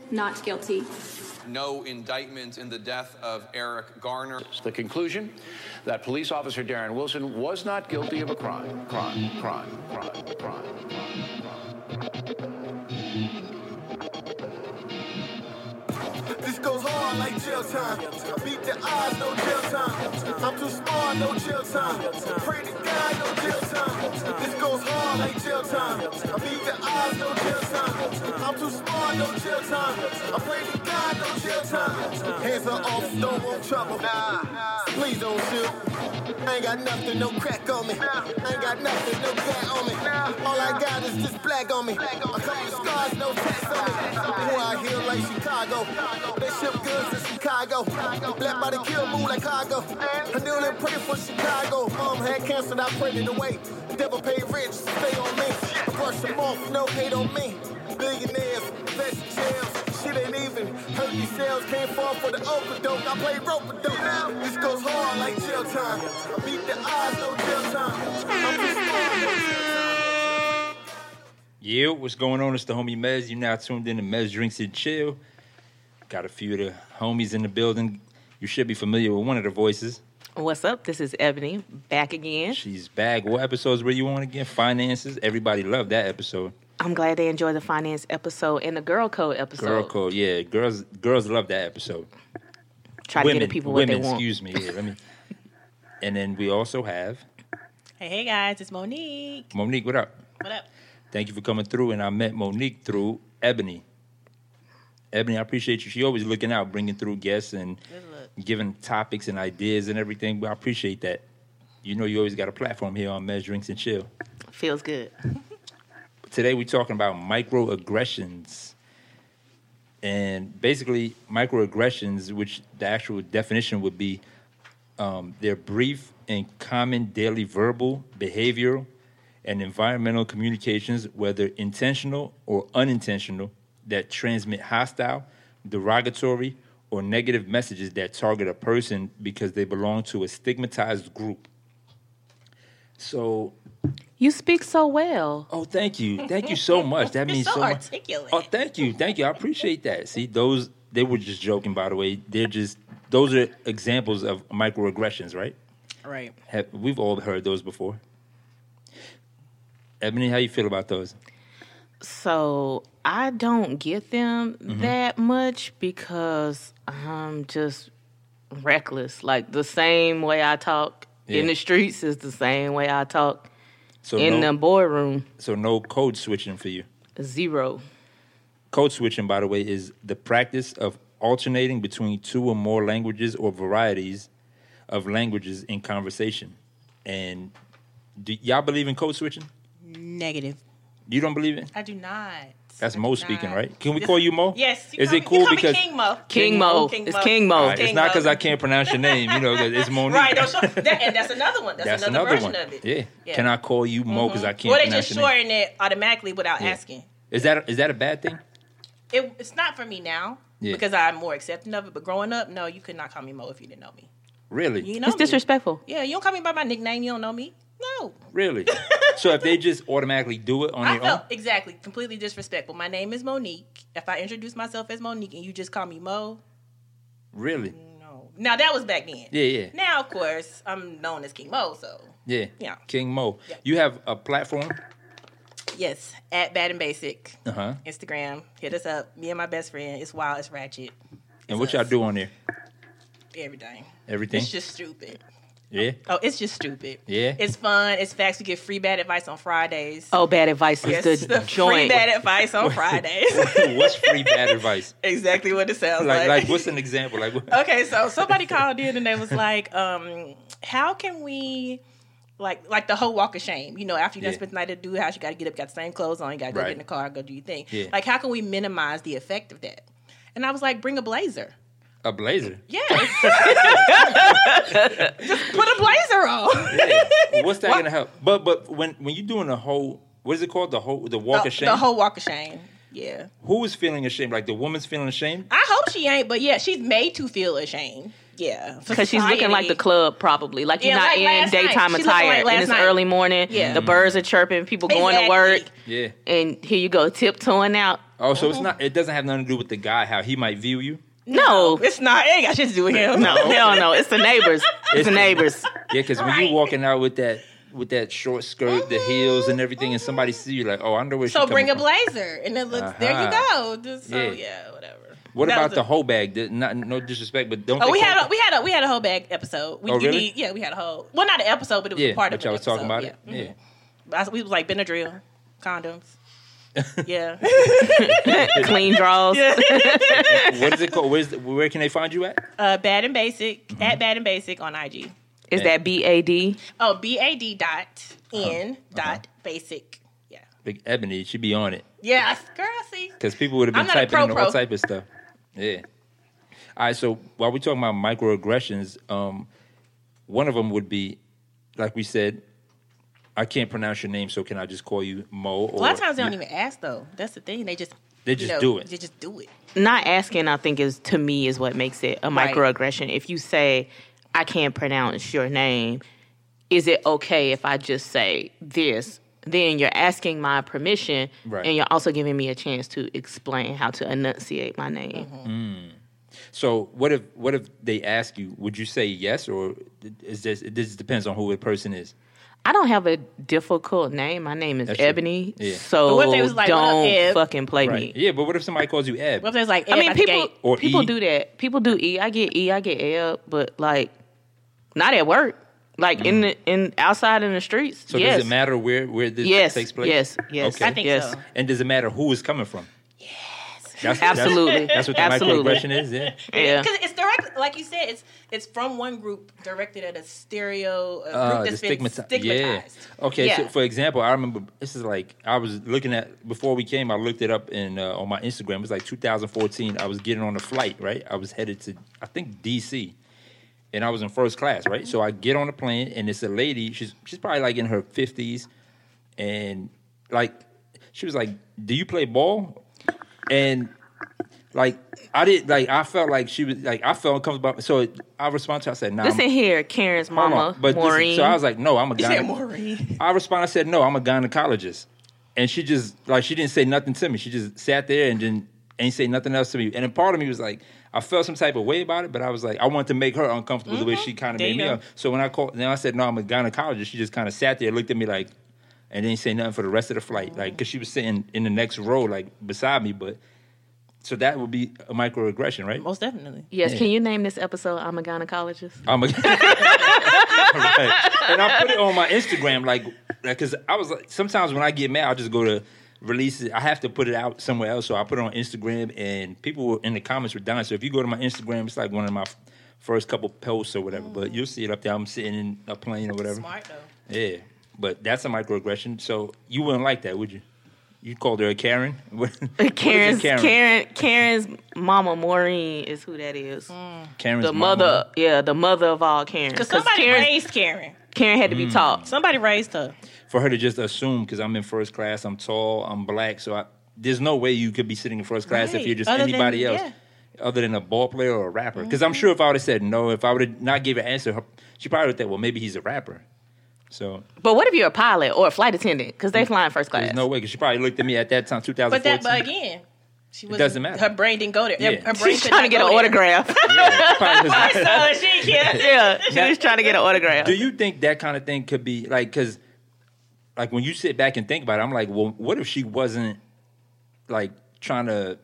not guilty. No indictment in the death of Eric Garner. The conclusion that police officer Darren Wilson was not guilty of a crime. This goes hard like jail time. Beat the odds, no jail time. I'm too smart, no jail time. Pray to God, no jail time. This goes hard like jail time. Beat the odds, no jail time. I'm too smart, no jail time. I pray to God, no jail time. Hands are off, don't want trouble. Please don't shoot. I ain't got nothing, no crack on me. I ain't got nothing, no cat on me. All I got is just black on me. A couple of scars, no tats on me. Boy, I heal like Chicago. They ship goods to Chicago. Black body kill, move like cargo. I kneel and pray for Chicago. Mom had cancer, I prayed it away. Devil paid rich, stay on me. I brush them off, no hate on me. Billionaires, vest jails. Shit ain't even hurt these sales. Came far for the overdose. I play rope-a-dope. This goes hard like jail time. Beat the odds, no jail time. I'm just smart, no jail time. Yeah, what's going on? It's the homie Mez. You're now tuned in to Mez Drinks and Chill. Got a few of the homies in the building. You should be familiar with one of the voices. What's up? This is Ebony, back again. She's back. What episodes were you on again? Finances. Everybody loved that episode. I'm glad they enjoyed the finance episode and the girl code episode. Girl code, yeah. Girls love that episode. Try to get the people what they want. Excuse me. Yeah, And then we also have... Hey guys, it's Monique. Monique, what up? What up? Thank you for coming through. And I met Monique through Ebony. Ebony, I appreciate you. She always looking out, bringing through guests and giving topics and ideas and everything. But I appreciate that. You know you always got a platform here on Mez Drinks and Chill. Feels good. Today we're talking about microaggressions. And basically microaggressions, which the actual definition would be they're brief and common daily verbal, behavioral, and environmental communications, whether intentional or unintentional, that transmit hostile, derogatory, or negative messages that target a person because they belong to a stigmatized group. So... You speak so well. Oh, thank you. Thank you so much. That means so much. Articulate. Oh, thank you. Thank you. I appreciate that. See, they were just joking, by the way. Those are examples of microaggressions, right? Right. We've all heard those before. Ebony, how you feel about those? So I don't get them that much because I'm just reckless. Like the same way I talk in the streets is the same way I talk in the boardroom. So no code switching for you? Zero. Code switching, by the way, is the practice of alternating between two or more languages or varieties of languages in conversation. And do y'all believe in code switching? Negative. You don't believe it? I do not. That's Mo speaking, right? Can we call you Mo? Yes. Is it cool because King Mo? King Mo. It's King Mo. Right, it's not because I can't pronounce your name, it's Monique. Right. And that's another one. That's another version of it. Yeah. Can I call you Mo because I can't or they pronounce just your name? shorten it automatically without asking. Is that a bad thing? It's not for me now because I'm more accepting of it. But growing up, no, you could not call me Mo if you didn't know me. Really? You know it's disrespectful. Yeah, you don't call me by my nickname. You don't know me. No. Really? So if they just automatically do it on their own? Exactly. Completely disrespectful. My name is Monique. If I introduce myself as Monique and you just call me Mo. Really? No. Now, that was back then. Yeah. Now, of course, I'm known as King Mo, so. Yeah. King Mo. Yeah. You have a platform? Yes. At Bad and Basic. Uh-huh. Instagram. Hit us up. Me and my best friend. It's wild. It's ratchet. And what y'all do on there? Everything. Everything? It's just stupid. Yeah? Oh, it's just stupid. Yeah? It's fun. It's facts. We get free bad advice on Fridays. Oh, bad advice is the joint. Free bad advice on Fridays. What's free bad advice? Exactly what it sounds like. Like what's an example? Like what? Okay, so somebody called in and they was like, how can we... Like the whole walk of shame. You know, after you done spent the night at the dude house, you got to get up, got the same clothes on, you got to go get in the car, go do your thing. Yeah. Like, how can we minimize the effect of that? And I was like, bring a blazer. A blazer? Yeah. Just put a blazer on. Yeah. What's that going to help? But when you're doing the whole, what is it called? The walk of shame? The whole walk of shame. Yeah. Who is feeling ashamed? Like the woman's feeling ashamed? I hope she ain't, but yeah, she's made to feel ashamed. Yeah. Because she's looking like the club, probably. Like you're not in daytime night. attire. Like and it's early morning. Yeah. The birds are chirping, people going to work. Yeah. And here you go, tiptoeing out. Oh, so it's not. It doesn't have nothing to do with the guy how he might view you. No, It's not. It ain't got shit to do with him. no, hell no. It's the neighbors. It's the neighbors. Yeah, because when you walking out with that short skirt, the heels and everything, and somebody see you like, oh, I know where. So she bring a coming from. blazer, and it looks. There you go. Just, so, yeah, whatever. What That about was the whole bag? No disrespect, but don't. Oh, they we call- had a whole bag episode. Oh, really? We had a whole. Well, not an episode, but it was Yeah, a part of but y'all an was talking about episode. it. Yeah. We was like Benadryl, condoms. Yeah. Clean draws. What is it called? Where can they find you at? Bad and Basic Mm-hmm. at Bad and Basic on IG. Is that BAD? Oh, BAD.N.Basic. Yeah. Big Ebony, she be on it Yeah, girl. See. because people would have been I'm not a typing in all pro. type of stuff. Yeah. All right. So while we're talking about microaggressions, one of them would be, like we said, I can't pronounce your name, so can I just call you Mo? A lot of times they don't even ask though. That's the thing. They just do it. They just do it. Not asking, I think, is what makes it a Right. microaggression. If you say, I can't pronounce your name, is it okay if I just say this? Then you're asking my permission, Right. and you're also giving me a chance to explain how to enunciate my name. Mm-hmm. So what if they ask you? Would you say yes, or is this depends on who the person is? I don't have a difficult name. My name is That's true. Ebony, Yeah. so But what if they was like, what up, don't Eb? fucking play Right. me. Yeah, but what if somebody calls you Eb? What if there's like? I mean, people Or people E. do that. People do E. I get Eb, but like not at work. Like in outside in the streets. So yes. does it matter where this Yes. takes place? Yes. Yes. Okay. I think yes. so. And does it matter who is coming from? Yes. Absolutely. That's what the Absolutely. microaggression is. Yeah. Yeah. Because it's direct, like you said, it's from one group directed at a group that's been stigmatized. Yeah. Okay. Yeah. So for example, I remember this is like I was looking at before we came. I looked it up in on my Instagram. It was like 2014. I was getting on a flight. Right. I was headed to I think DC, and I was in first class. Right. So I get on a plane, and it's a lady. She's probably like in her 50s, and like she was like, "Do you play ball?" And like I felt like she was like I felt uncomfortable. So I responded to her, I said, "Nah." Listen here, Karen's Hold mama, on. But Maureen. so I was like, "No, I'm a You said gynecologist." Maureen. I responded, I said, "No, I'm a gynecologist." And she just like she didn't say nothing to me. She just sat there and then ain't say nothing else to me. And then part of me was like, I felt some type of way about it, but I was like, I wanted to make her uncomfortable the way she kind of There made you me. go. So when I called, then I said, "No, I'm a gynecologist." She just kind of sat there, looked at me like, and didn't say nothing for the rest of the flight, like because she was sitting in the next row, like beside me, but. So that would be a microaggression, right? Most definitely. Yes, Yeah. can you name this episode I'm a gynecologist? I'm a, right. And I put it on my Instagram, like, because I was like, sometimes when I get mad, I'll just go to release it. I have to put it out somewhere else, so I put it on Instagram, and people were in the comments were dying. So if you go to my Instagram, it's like one of my first couple posts or whatever. But you'll see it up there. I'm sitting in a plane or whatever. Smart though. Yeah, but that's a microaggression. So you wouldn't like that, would you? You called her a Karen? What is a Karen's mama, Maureen, is who that is. Karen's The mama? mother, the mother of all Karens. Because somebody raised Karen. Karen had to be taught. Somebody raised her. For her to just assume, because I'm in first class, I'm tall, I'm black, so there's no way you could be sitting in first class if Right. you're just Other than- anybody else, yeah. other than a ball player or a rapper. Because I'm sure if I would have said no, if I would have not gave an answer, she probably would have thought, well, maybe he's a rapper. So But what if you're a pilot or a flight attendant? Because they fly in first class. there's no way, because she probably looked at me at that time, 2014. But again, she was doesn't matter. Her brain didn't go there. Yeah. Her brain She's could trying to not get go an there. autograph. Yeah, she probably was- So she can't. Yeah, she was trying to get an autograph. Do you think that kind of thing could be like, because like when you sit back and think about it, I'm like, well, what if she wasn't like trying to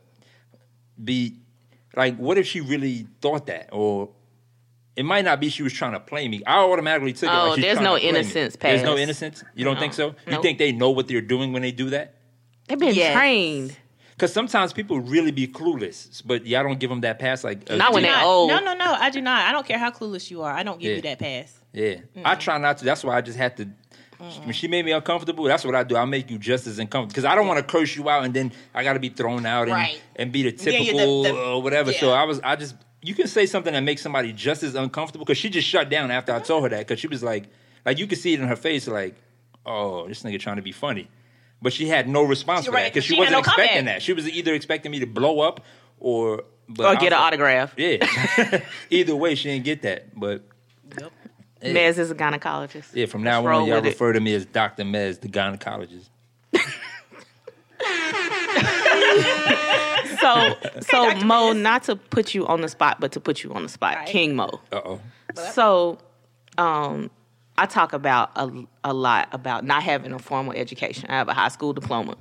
be like, what if she really thought that? Or it might not be she was trying to play me. I automatically took it Oh, like she's there's trying no to play me. innocence There's no past. innocence? You don't No. think so? You Nope. think they know what they're doing when they do that? They've been Yes. trained. Because sometimes people really be clueless, but y'all don't give them that pass. Like Not when yeah. they're old. No, I do not. I don't care how clueless you are. I don't give Yeah. you that pass. Yeah, I try not to. That's why I just had to. When she made me uncomfortable, that's what I do. I make you just as uncomfortable because I don't want to curse you out and then I got to be thrown out and, Right. and be the Yeah, typical the- or whatever. So yeah. I just you can say something that makes somebody just as uncomfortable because she just shut down after I told her that because she was like you could see it in her face like, oh, this nigga trying to be funny, but she had no response You're for that right, because she she had wasn't no expecting comeback. that. She was either expecting me to blow up or Or get an autograph. Yeah, either way she didn't get that, but. Yeah. Mez is a gynecologist. Yeah, from now Let's roll on, y'all with it. refer to me as Dr. Mez, the gynecologist. So Mo, not to put you on the spot, but to put you on the spot, right. King Mo. Uh-oh. So, I talk about a lot about not having a formal education. I have a high school diploma,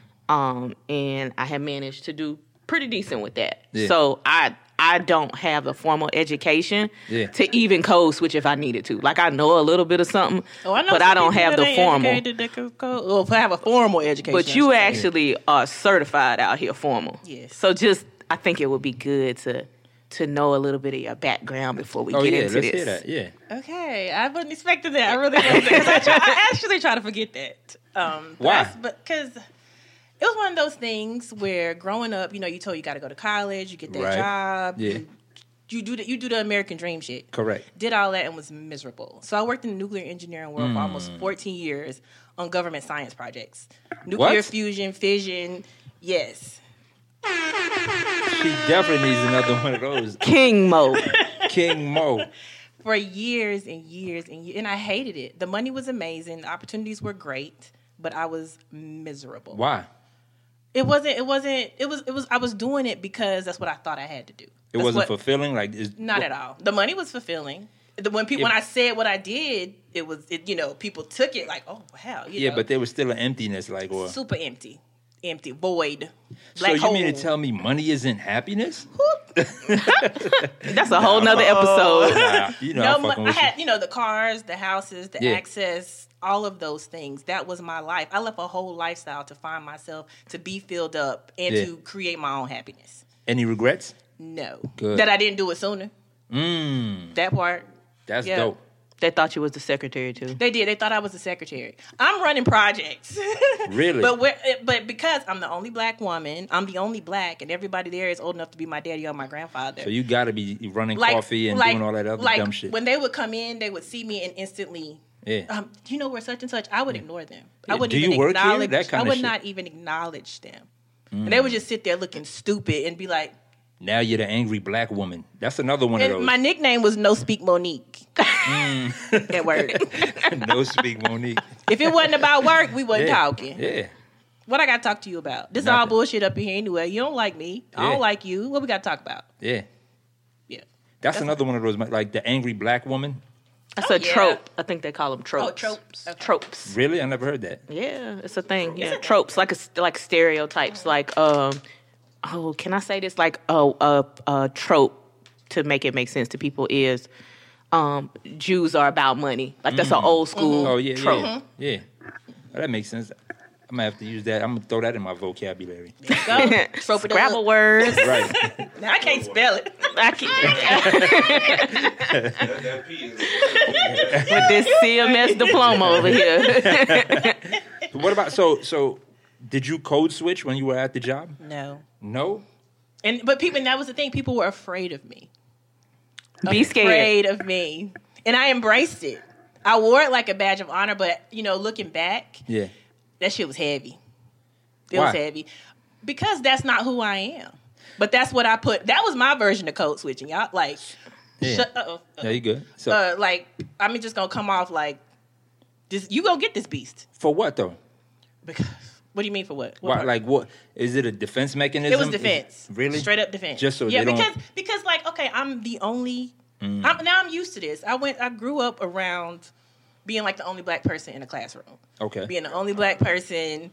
and I have managed to do pretty decent with that. Yeah. So I don't have a formal education to even code switch if I needed to. Like, I know a little bit of something, but I don't have the formal. Well, I have a formal education. But you actually are certified out here formal. Yes. So I think it would be good to know a little bit of your background before we get into let's this. Hear that. Yeah. Okay, I wasn't expecting that. I really wasn't. I actually try to forget that. Why? Because it was one of those things where growing up, you told you got to go to college, you get that job, you do the American dream shit. Correct. Did all that and was miserable. So I worked in the nuclear engineering world for almost 14 years on government science projects, nuclear fusion, fission. Yes. She definitely needs another one of those. King Mo. King Mo. For years and years and years, and I hated it. The money was amazing, the opportunities were great, but I was miserable. Why? It was. I was doing it because that's what I thought I had to do. It wasn't fulfilling. Not at all. The money was fulfilling. When I said what I did, people took it like, oh wow. But there was still an emptiness, super empty, void. So you mean to tell me money isn't happiness? That's a whole nother episode. I had the cars, the houses, the access. All of those things. That was my life. I left a whole lifestyle to find myself, to be filled up, and to create my own happiness. Any regrets? No. Good. That I didn't do it sooner. That part. That's dope. They thought you was the secretary, too. They did. They thought I was the secretary. I'm running projects. Really? But because I'm the only black woman, I'm the only black, and everybody there is old enough to be my daddy or my grandfather. So you got to be running coffee and doing all that other dumb shit. When they would come in, they would see me and instantly... do you know where such and such? I would ignore them. I wouldn't even acknowledge. I would not even acknowledge them, and they would just sit there looking stupid and be like, "Now you're the angry black woman." That's another one of those. My nickname was No Speak Monique at work. No Speak Monique. If it wasn't about work, we wasn't talking. Yeah. What I got to talk to you about? This is all bullshit up here anyway. You don't like me. I don't like you. What we got to talk about? Yeah. Yeah. That's another one of those, like the angry black woman. That's a trope. I think they call them tropes. Oh, tropes. Okay. Tropes. Really? I never heard that. Yeah, it's a thing. Yeah, tropes, like stereotypes. Like, can I say this? Like, a trope to make it make sense to people is Jews are about money. Like, that's an old school trope. Yeah. Well, that makes sense. I'm going to have to use that. I'm going to throw that in my vocabulary. There you go. Scrabble words. Right. Now, I can't spell it. I can't. With this CMS diploma over here. What about, so did you code switch when you were at the job? No. No? But that was the thing. People were afraid of me. Be scared. Afraid of me. And I embraced it. I wore it like a badge of honor, but, looking back, that shit was heavy. It was heavy. Because that's not who I am. But that's what I put. That was my version of code switching, y'all. Like, yeah, you good. So, I'm just going to come off like, this. You go get this beast. For what, though? Because, what do you mean for what? Why, like, what? Is it a defense mechanism? It was defense. Really? Straight up defense. Just so they don't... because, okay, I'm the only... I'm used to this. I grew up around being, like, the only black person in a classroom. Okay. Being the only black person...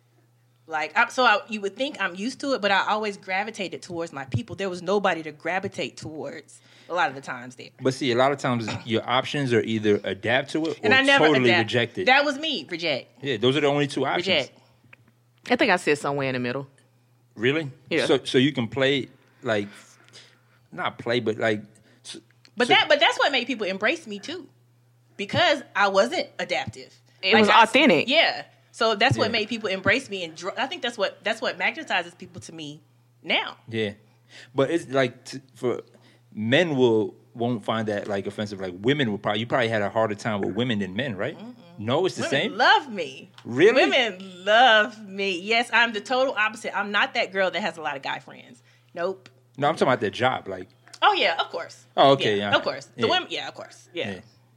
you would think I'm used to it, but I always gravitated towards my people. There was nobody to gravitate towards a lot of the times there. But see, a lot of times your options are either adapt to it or totally reject it. That was me, reject. Yeah, those are the only two options. Reject. I think I sit somewhere in the middle. Really? Yeah. So you can play, like, not play, but like... But that's what made people embrace me too. Because I wasn't adaptive. It was authentic. Yeah. So that's what made people embrace me, and I think that's what magnetizes people to me now. Yeah, but it's like for men won't find that like offensive. Like women will you probably had a harder time with women than men, right? Mm-hmm. No, it's the same. Women love me. Really? Women love me. Yes, I'm the total opposite. I'm not that girl that has a lot of guy friends. Nope. No, I'm talking about their job. Like. Oh yeah, of course. Oh okay, yeah. Of course. The women. Yeah, of course. Yeah.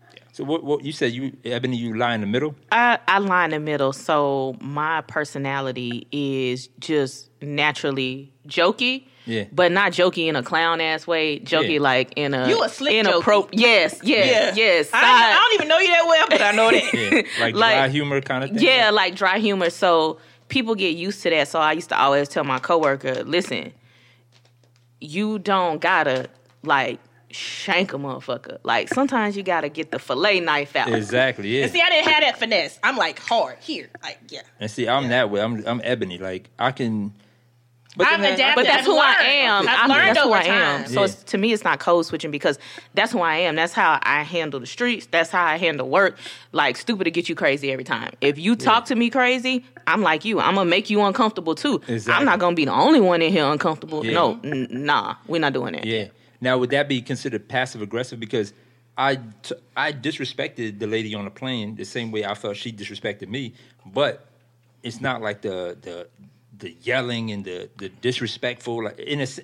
So what you said, Ebony, you lie in the middle? I lie in the middle. So my personality is just naturally jokey. Yeah. But not jokey in a clown ass way. Jokey like in a You a slick jokey. Yes. I don't even know you that well, but I know that. Yeah. Like dry humor kind of thing? Yeah, like dry humor. So people get used to that. So I used to always tell my coworker, listen, you don't gotta like shank a motherfucker. Like sometimes you gotta get the fillet knife out. Exactly, yeah. And see, I didn't have that finesse. I'm like hard here, like yeah. And see, I'm that way. I'm Ebony. Like I can. But I'm adapted. But that's who I am. I've learned that's who over I am. time. So to me, it's not code switching because that's who I am. That's how I handle the streets. That's how I handle work. Like stupid to get you crazy every time. If you talk to me crazy, I'm like you. I'm gonna make you uncomfortable too. Exactly. I'm not gonna be the only one in here uncomfortable. Yeah. No, nah, we're not doing that. Yeah. Now, would that be considered passive aggressive? Because I disrespected the lady on the plane the same way I felt she disrespected me, but it's not like the yelling and the disrespectful. Like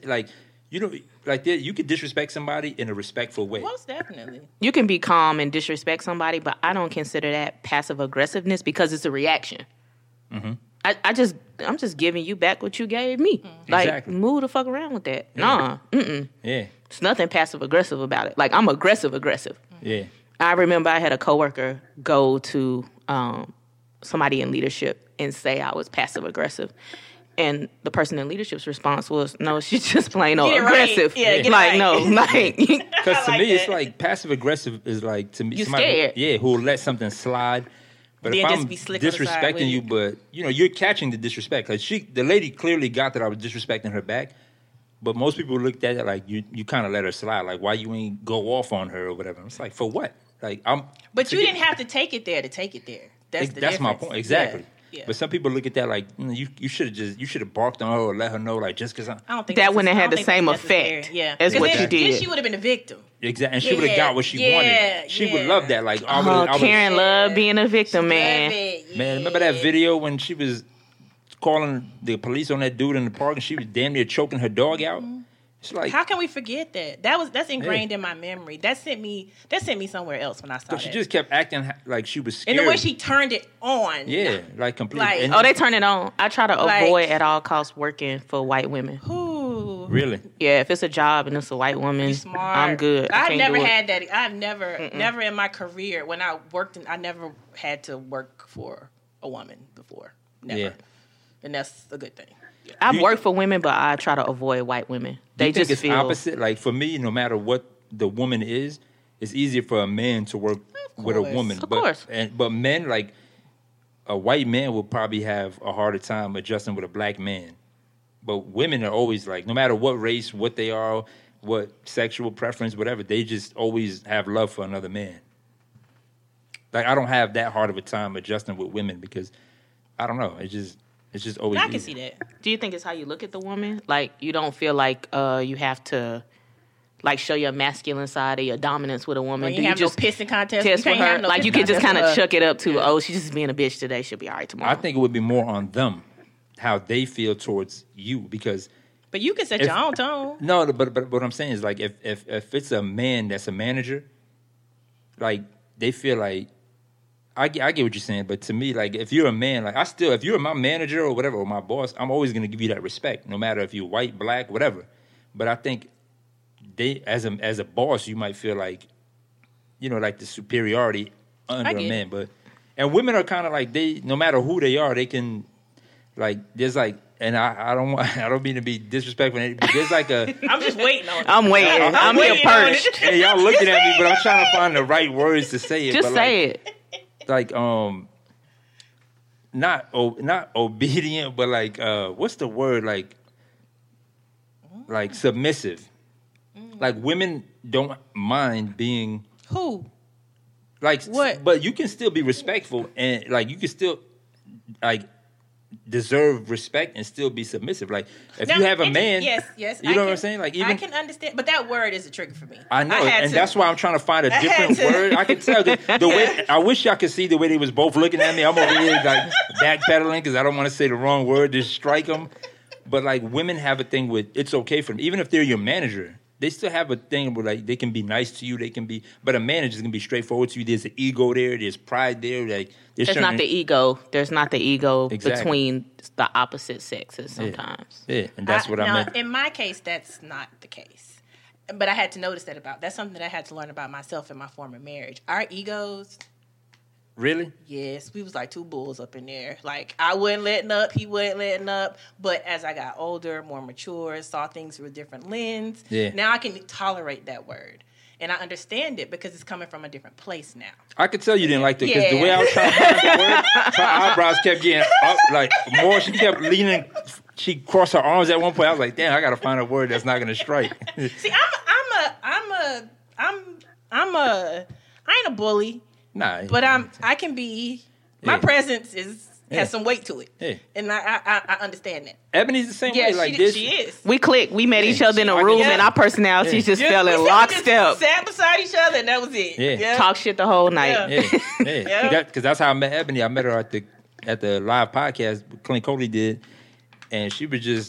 you could disrespect somebody in a respectful way. Most definitely. You can be calm and disrespect somebody, but I don't consider that passive aggressiveness because it's a reaction. Mm-hmm. I'm just giving you back what you gave me. Like, Exactly. move the fuck around with that. Yeah. Nah, Yeah. It's nothing passive aggressive about it. Like, I'm aggressive. Yeah. I remember I had a coworker go to somebody in leadership and say I was passive aggressive. And the person in leadership's response was, no, she's just plain old Get it right. aggressive. Yeah, get it like, right. no, like... Because to like me, it's that. like passive aggressive is like to me You somebody scared. who will let something slide. But Then if just I'm be slick on the side with disrespecting you, it. but you're catching the disrespect. Because the lady clearly got that I was disrespecting her back. But most people looked at it like you kind of let her slide. Like why you ain't go off on her or whatever. It's like for what? Like But you didn't have to take it there to take it there. That's my difference. point exactly. Yeah. But some people look at that like you should have barked on her or let her know like just because I don't think That that's- wouldn't have I had don't the think same that's necessary. effect Yeah, as 'Cause what then- you did. Then she would have been a victim. exactly, and she would have got what she Yeah, wanted. She would yeah. love that. Like I Oh, would. Karen love being a victim, man. Man, remember that video when she was calling the police on that dude in the park and she was damn near choking her dog out? It's like How can we forget that? That's ingrained in my memory. That sent me somewhere else when I saw that. she just kept acting like she was scared. and the way she turned it on. yeah, like completely. Like- and- Oh, they turn it on. I try to Like- avoid at all costs working for white women. Ooh. really? Yeah, if it's a job and it's a white woman, You smart. I'm good. I I've can't never do it. had that. I've never in my career when I worked. I never had to work for a woman before. Never. Yeah. And that's a good thing. Yeah. I've worked for women, but I try to avoid white women. Do They you think just it's feel opposite? Like for me, no matter what the woman is, it's easier for a man to work with a course. woman. Of but, course. But men, like a white man, will probably have a harder time adjusting with a black man. But women are always like, no matter what race, what they are, what sexual preference, whatever, they just always have love for another man. Like I don't have that hard of a time adjusting with women because I don't know. It's just always. I can easy. see that. Do you think it's how you look at the woman? Like you don't feel like you have to like show your masculine side or your dominance with a woman. When Do you you have just no pissing contest. test you with can't her? have no Like you pissing can just contest kind of with her. chuck it up to, oh, she's just being a bitch today. She'll be all right tomorrow. I think it would be more on them how they feel towards you because. But you can set If- your own tone. No, but what I'm saying is like if it's a man that's a manager, like they feel like I get what you're saying, but to me, like if you're a man, like if you're my manager or whatever or my boss, I'm always gonna give you that respect, no matter if you're white, black, whatever. But I think they as a boss, you might feel like, like the superiority under I a get man. it. But and women are kind of like no matter who they are, they can like there's like. And I don't mean to be disrespectful, but there's like a. I'm just waiting on it. I'm waiting. I'm here waiting on perched. it. Hey, y'all looking at me, but I'm trying to find the right words to say it. Just but say it. Like not obedient, but like what's the word? Like submissive. Like women don't mind being Who? like What? but you can still be respectful and like you can still like deserve respect and still be submissive. Like if Now, you have a it- man, yes, you know what I'm saying? Like even I can understand, but that word is a trigger for me. I know, had and to- that's why I'm trying to find a I different had to- word. I can tell the way. I wish y'all could see the way they was both looking at me. I'm over here like backpedaling because I don't want to say the wrong word to strike them. But like women have a thing with it's okay for them, even if they're your manager. they still have a thing where like they can be nice to you, but a man is just gonna be straightforward to you. There's an ego there, there's pride there. Like there's not the ego. There's not the ego Exactly. between the opposite sexes sometimes. Yeah, and that's what I meant. In my case, that's not the case. But I had to notice that's something that I had to learn about myself in my former marriage. Our egos. Really? Yes, we was like two bulls up in there. Like, I wasn't letting up, he wasn't letting up. But as I got older, more mature, saw things through a different lens, now I can tolerate that word. And I understand it because it's coming from a different place now. I could tell you didn't like that because the way I was trying to find the word, her eyebrows kept getting up, like more. She kept leaning. She crossed her arms at one point. I was like, damn, I got to find a word that's not going to strike. See, I ain't a bully. Nah, but I can be. My presence has some weight to it, and I understand that. Ebony's the same way. Like this, she is. We clicked. We met each other in a room, and our personalities just fell in lockstep. Sat beside each other, and that was it. Yeah. Talk shit the whole night. Because that's how I met Ebony. I met her at the live podcast Clint Coley did, and she was just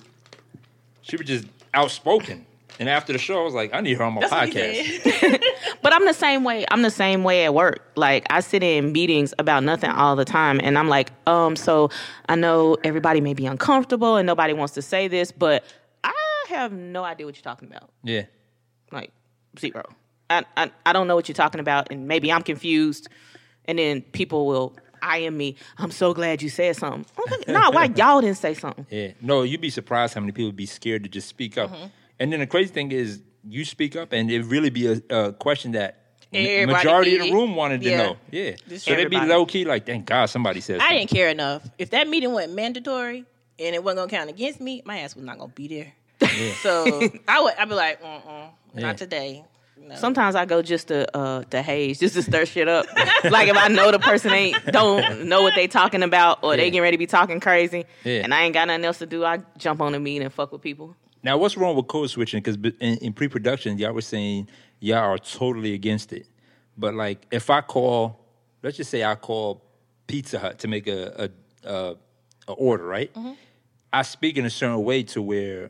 outspoken. And after the show, I was like, I need her on my podcast. But I'm the same way. I'm the same way at work. Like, I sit in meetings about nothing all the time, and I'm like, so I know everybody may be uncomfortable and nobody wants to say this, but I have no idea what you're talking about. Yeah. Like, zero. I don't know what you're talking about, and maybe I'm confused, and then people will IM me. I'm so glad you said something. No, why y'all didn't say something? Yeah. No, you'd be surprised how many people be scared to just speak up. Mm-hmm. And then the crazy thing is, you speak up, and it really be a question that majority of the room wanted to know. Yeah. So they'd be low-key like, thank God somebody said something. I didn't care enough. If that meeting went mandatory and it wasn't going to count against me, my ass was not going to be there. Yeah. So I'd be like, not today. No. Sometimes I go just to haze, just to stir shit up. Like if I know the person don't know what they talking about, or they getting ready to be talking crazy, and I ain't got nothing else to do, I jump on the meeting and fuck with people. Now, what's wrong with code switching? Because in pre-production, y'all were saying y'all are totally against it. But like, if I call, let's just say I call Pizza Hut to make a order, right? Mm-hmm. I speak in a certain way to where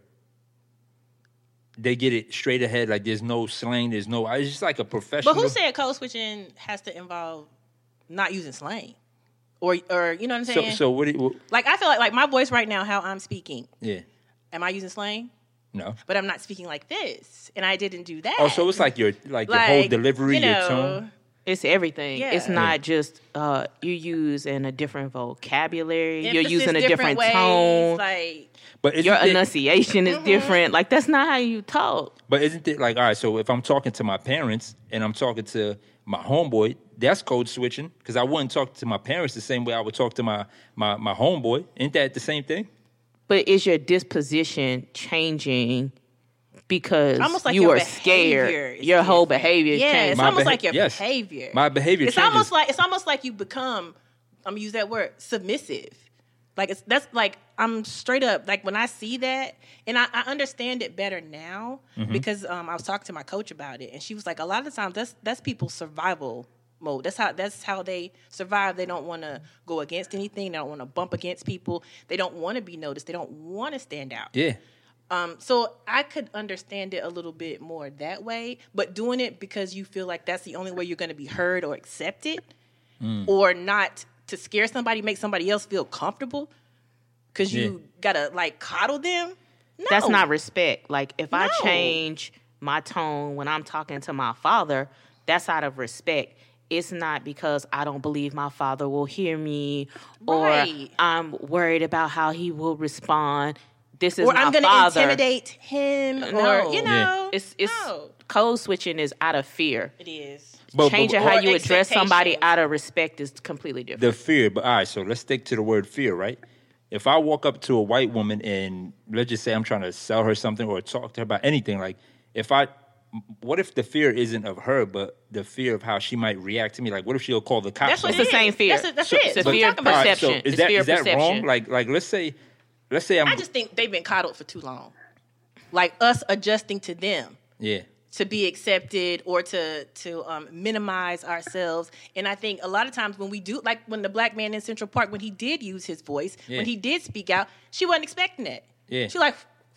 they get it straight ahead. Like, there's no slang. It's just like a professional. But who said code switching has to involve not using slang? Or you know what I'm saying? So what? Like, I feel like my voice right now, how I'm speaking. Yeah. Am I using slang? No. But I'm not speaking like this, and I didn't do that. Oh, so it's like your whole delivery, your tone. It's everything. Yeah. It's not just you use in a different vocabulary. Emphasis, you're using a different ways, tone. But your enunciation is different. Like, that's not how you talk. But isn't it like, all right, so if I'm talking to my parents and I'm talking to my homeboy, that's code switching, because I wouldn't talk to my parents the same way I would talk to my homeboy. Ain't that the same thing? But is your disposition changing because like you are scared? Your whole behavior is changing. It's almost like your behavior. My behavior changes. It's almost like you become, I'm gonna use that word, submissive. Like, that's like, I'm straight up, like, when I see that, and I understand it better now, because I was talking to my coach about it, and she was like, a lot of times that's people's survival mode. That's how they survive. They don't want to go against anything. They don't want to bump against people. They don't want to be noticed. They don't want to stand out. Yeah. So I could understand it a little bit more that way, but doing it because you feel like that's the only way you're going to be heard or accepted, or not to scare somebody, make somebody else feel comfortable because you got to, like, coddle them. No. That's not respect. Like, if I change my tone when I'm talking to my father, that's out of respect. It's not because I don't believe my father will hear me, or I'm worried about how he will respond. This is or my I'm gonna father. Intimidate him, or it's code switching is out of fear. It is. Changing how you address somebody out of respect is completely different. The fear, but all right. So let's stick to the word fear, right? If I walk up to a white woman and let's just say I'm trying to sell her something or talk to her about anything, like what if the fear isn't of her, but the fear of how she might react to me? Like, what if she'll call the cops? That's what's the same fear. That's it. It's fear of perception. Right, so is that wrong? Like let's say I just think they've been coddled for too long. Like, us adjusting to them. Yeah. To be accepted or to minimize ourselves. And I think a lot of times when we do, like when the black man in Central Park, when he did use his voice, when he did speak out, she wasn't expecting that. Yeah. She like,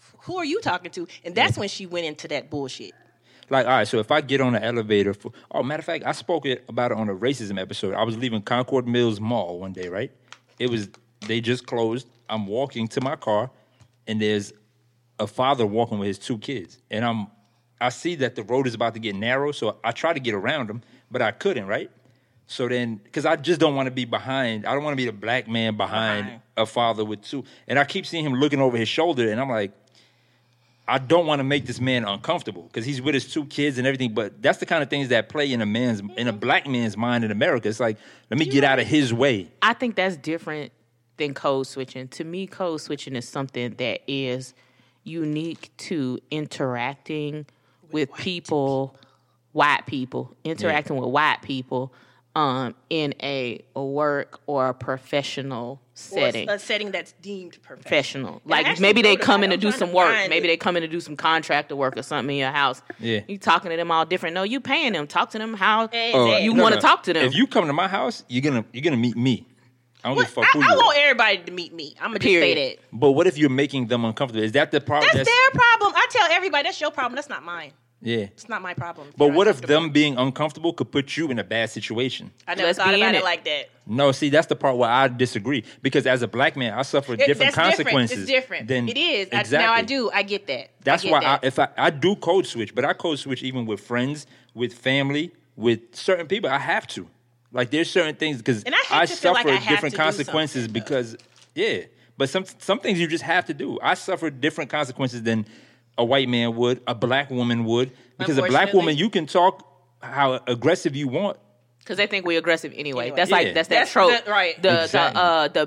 who are you talking to? And that's when she went into that bullshit. Like, all right, so if I get on the elevator matter of fact, I spoke about it on a racism episode. I was leaving Concord Mills Mall one day, right? They just closed. I'm walking to my car, and there's a father walking with his 2 kids. And I see that the road is about to get narrow, so I try to get around him, but I couldn't, right? So then, because I just don't want to be behind. I don't want to be the black man behind a father with 2. And I keep seeing him looking over his shoulder, and I'm like, I don't want to make this man uncomfortable because he's with his 2 kids and everything. But that's the kind of things that play in a black man's mind in America. It's like, let me get out of his way. I think that's different than code switching. To me, code switching is something that is unique to interacting with people, white people, interacting with white people in a work or a professional setting. Or a setting that's deemed professional. Like maybe they come in to do some work. Maybe they come in to do some contractor work or something in your house. Yeah. You talking to them all different. No, you paying them. Talk to them how you want to talk to them. If you come to my house, you're gonna meet me. I don't give a fuck who you I are. want everybody to meet me. I'm going to just say that. But what if you're making them uncomfortable? Is that the problem? That's their problem. I tell everybody, that's your problem. That's not mine. Yeah. It's not my problem. But what if them being uncomfortable could put you in a bad situation? I never thought about it like that. No, see, that's the part where I disagree. Because as a black man, I suffer different consequences. It's different. It is. Exactly. Now I do. I get that. That's why I do code switch, but I code switch even with friends, with family, with certain people. I have to. Like, there's certain things because I suffer different consequences because, But some things you just have to do. I suffer different consequences than a white man would, a black woman would. Because a black woman, you can talk how aggressive you want. Because they think we're aggressive anyway. That's that trope. Right. The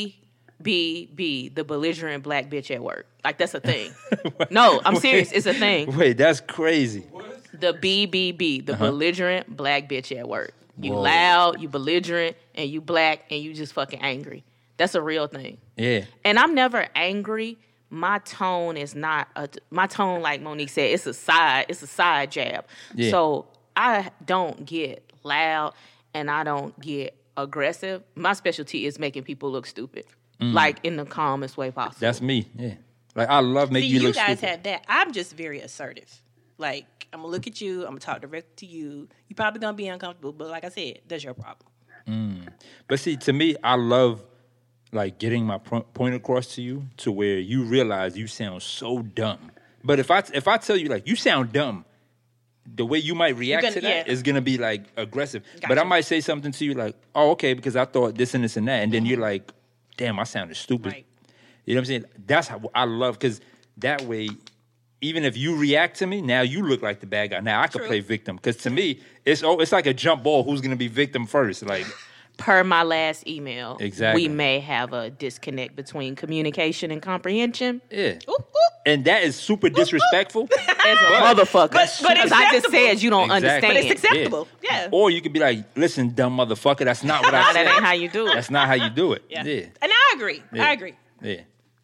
BBB, the belligerent black bitch at work. Like, that's a thing. No, I'm serious. It's a thing. Wait, that's crazy. The BBB, the belligerent black bitch at work. You loud, you belligerent, and you black, and you just fucking angry. That's a real thing. Yeah. And I'm never angry. My tone is not my tone, like Monique said, it's a side jab. Yeah. So I don't get loud and I don't get aggressive. My specialty is making people look stupid. Like in the calmest way possible. That's me. Yeah. Like, I love making you look stupid. You guys have that. I'm just very assertive. Like, I'm going to look at you. I'm going to talk direct to you. You're probably going to be uncomfortable. But like I said, that's your problem. But see, to me, I love, like, getting my point across to you to where you realize you sound so dumb. But if I tell you, like, you sound dumb, the way you might react to that is going to be, like, aggressive. Gotcha. But I might say something to you like, oh, okay, because I thought this and this and that. And then you're like, damn, I sounded stupid. Right. You know what I'm saying? That's how I love, because that way, even if you react to me, now you look like the bad guy. Now I could play victim. Because to me, it's like a jump ball. Who's going to be victim first? Like, per my last email, exactly. We may have a disconnect between communication and comprehension. Yeah. And that is super disrespectful. As a motherfucker. But I just said you don't understand. But it's acceptable. Yeah. Or you could be like, listen, dumb motherfucker, that's not what I said. That ain't how you do it. That's not how you do it. Yeah. And I agree. Yeah. I agree. Yeah.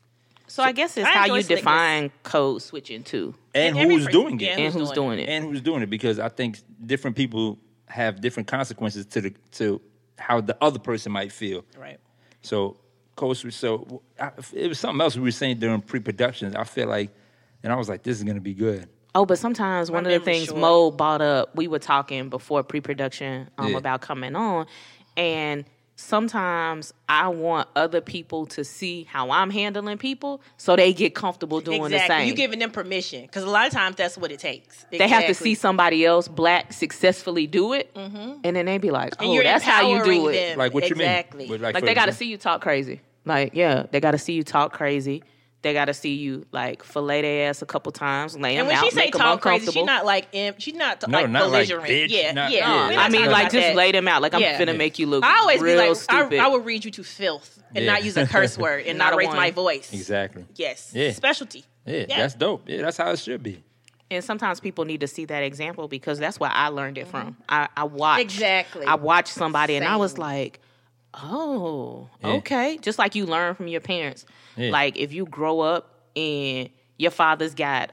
So I guess it's how you define code switching too. And who's doing it. And who's doing it. And who's doing it. Because I think different people have different consequences to how the other person might feel. Right. So code switch. So it was something else we were saying during pre-production. I feel like, and I was like, this is going to be good. Oh, but sometimes one of the things Mo brought up, we were talking before pre-production about coming on, and sometimes I want other people to see how I'm handling people so they get comfortable doing the same. You're giving them permission, because a lot of times that's what it takes. Exactly. They have to see somebody else black successfully do it, and then they be like, oh, that's how you do it. Them. Like, what you mean? Like they got to see you talk crazy. Like, they got to see you talk crazy. They got to see you, like, fillet their ass a couple times, lay them out, make them uncomfortable. And when she say talk crazy, she's not like belligerent. Like, bitch. No. I mean, like, just lay them out. Like, I'm finna make you look real stupid. I would read you to filth and not use a curse word and not raise my voice. Exactly. Yes. Yeah. Specialty. Yeah, that's dope. Yeah, that's how it should be. And sometimes people need to see that example, because that's where I learned it from. I watched. Exactly. I watched somebody and I was like, oh, okay. Just like you learn from your parents. Yeah. Like, if you grow up and your father's got,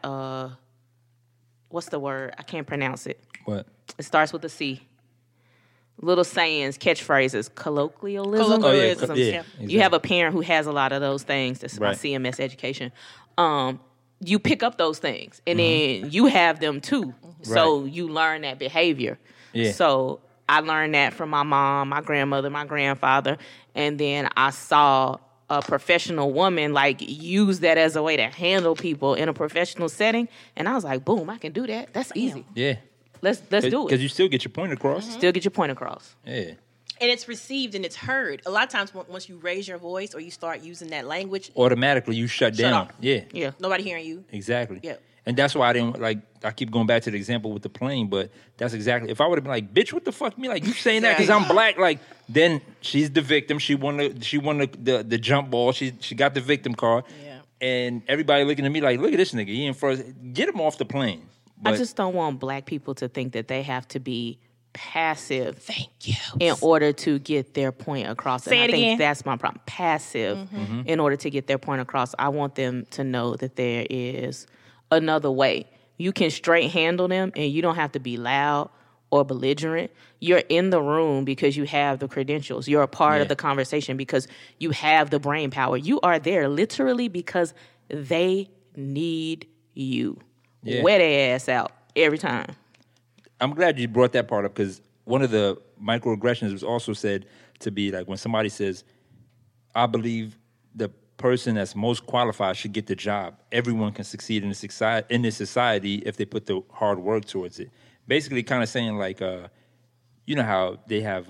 what's the word? I can't pronounce it. What? It starts with a C. Little sayings, catchphrases, colloquialism. Colloquialisms. Yeah. You have a parent who has a lot of those things. That's my CMS education. you pick up those things, and then you have them too. So you learn that behavior. Yeah. So I learned that from my mom, my grandmother, my grandfather, and then I saw a professional woman like use that as a way to handle people in a professional setting, and I was like, boom, I can do that. That's easy. Yeah. Let's do it. Because you still get your point across. Still get your point across. Yeah. And it's received and it's heard. A lot of times once you raise your voice or you start using that language, Automatically you shut down. off. Yeah. Nobody hearing you. Exactly. Yeah. And that's why I didn't I keep going back to the example with the plane, but that's exactly, if I would have been like, bitch, what the fuck me? Like, you saying that because I'm black, like, then she's the victim. She won the jump ball. She got the victim card. Yeah. And everybody looking at me like, look at this nigga. He in first. Get him off the plane. But I just don't want black people to think that they have to be passive. Thank you. In order to get their point across. Say and it I think again. that's my problem. Passive in order to get their point across. I want them to know that there is another way. You can straight handle them and you don't have to be loud or belligerent. You're in the room because you have the credentials. You're a part of the conversation because you have the brain power. You are there literally because they need you. Yeah. Wear their ass out every time. I'm glad you brought that part up because one of the microaggressions was also said to be like when somebody says, I believe the person that's most qualified should get the job. Everyone can succeed in this society if they put the hard work towards it. Basically kind of saying like, you know how they have,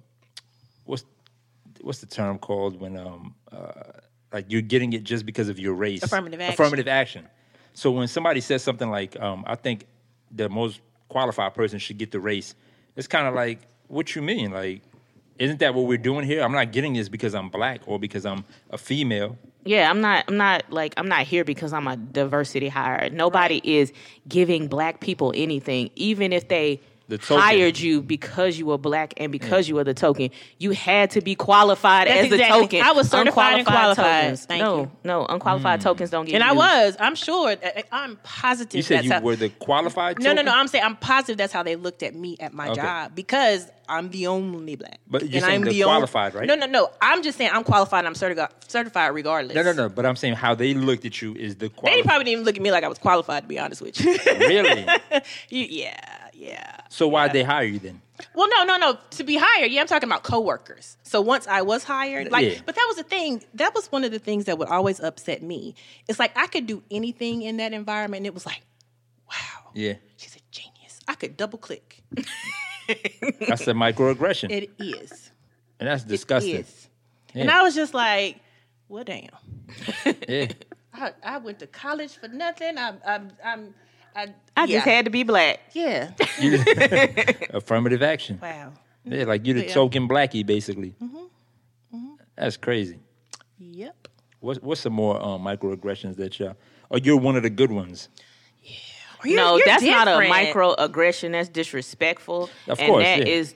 what's the term called when like you're getting it just because of your race? Affirmative action. So when somebody says something like, I think the most qualified person should get the race, it's kind of like, what you mean? Like, isn't that what we're doing here? I'm not getting this because I'm black or because I'm a female. Yeah, I'm not here because I'm a diversity hire. Nobody is giving black people anything, even if they hired you because you were black and because you were the token. You had to be qualified That's as the exactly. token. I was certified and Unqualified qualified. tokens. Thank you. No, unqualified tokens don't get And used. I was. I'm sure. I'm positive. You said that's you how, were the qualified No. token? I'm saying I'm positive that's how they looked at me at my job because I'm the only black. But you're and saying I'm they're the qualified, right? No. I'm just saying I'm qualified and I'm certified regardless. No. But I'm saying how they looked at you is the They qualified. probably didn't even look at me like I was qualified, to be honest with you. Really? Yeah. So why'd they hire you then? Well, no. To be hired, I'm talking about coworkers. So once I was hired, but that was the thing. That was one of the things that would always upset me. It's like I could do anything in that environment, and it was like, wow. Yeah. She's a genius. I could double click. That's a microaggression. It is. And that's disgusting. It is. Yeah. And I was just like, well, damn. Yeah. I went to college for nothing. I just had to be black. Yeah. Affirmative action. Wow. Yeah, like you're the token blackie, basically. That's crazy. Yep. What's some more microaggressions that y'all? Oh, you're one of the good ones. No, You're that's not a different. microaggression. That's disrespectful. Of and course, that yeah. is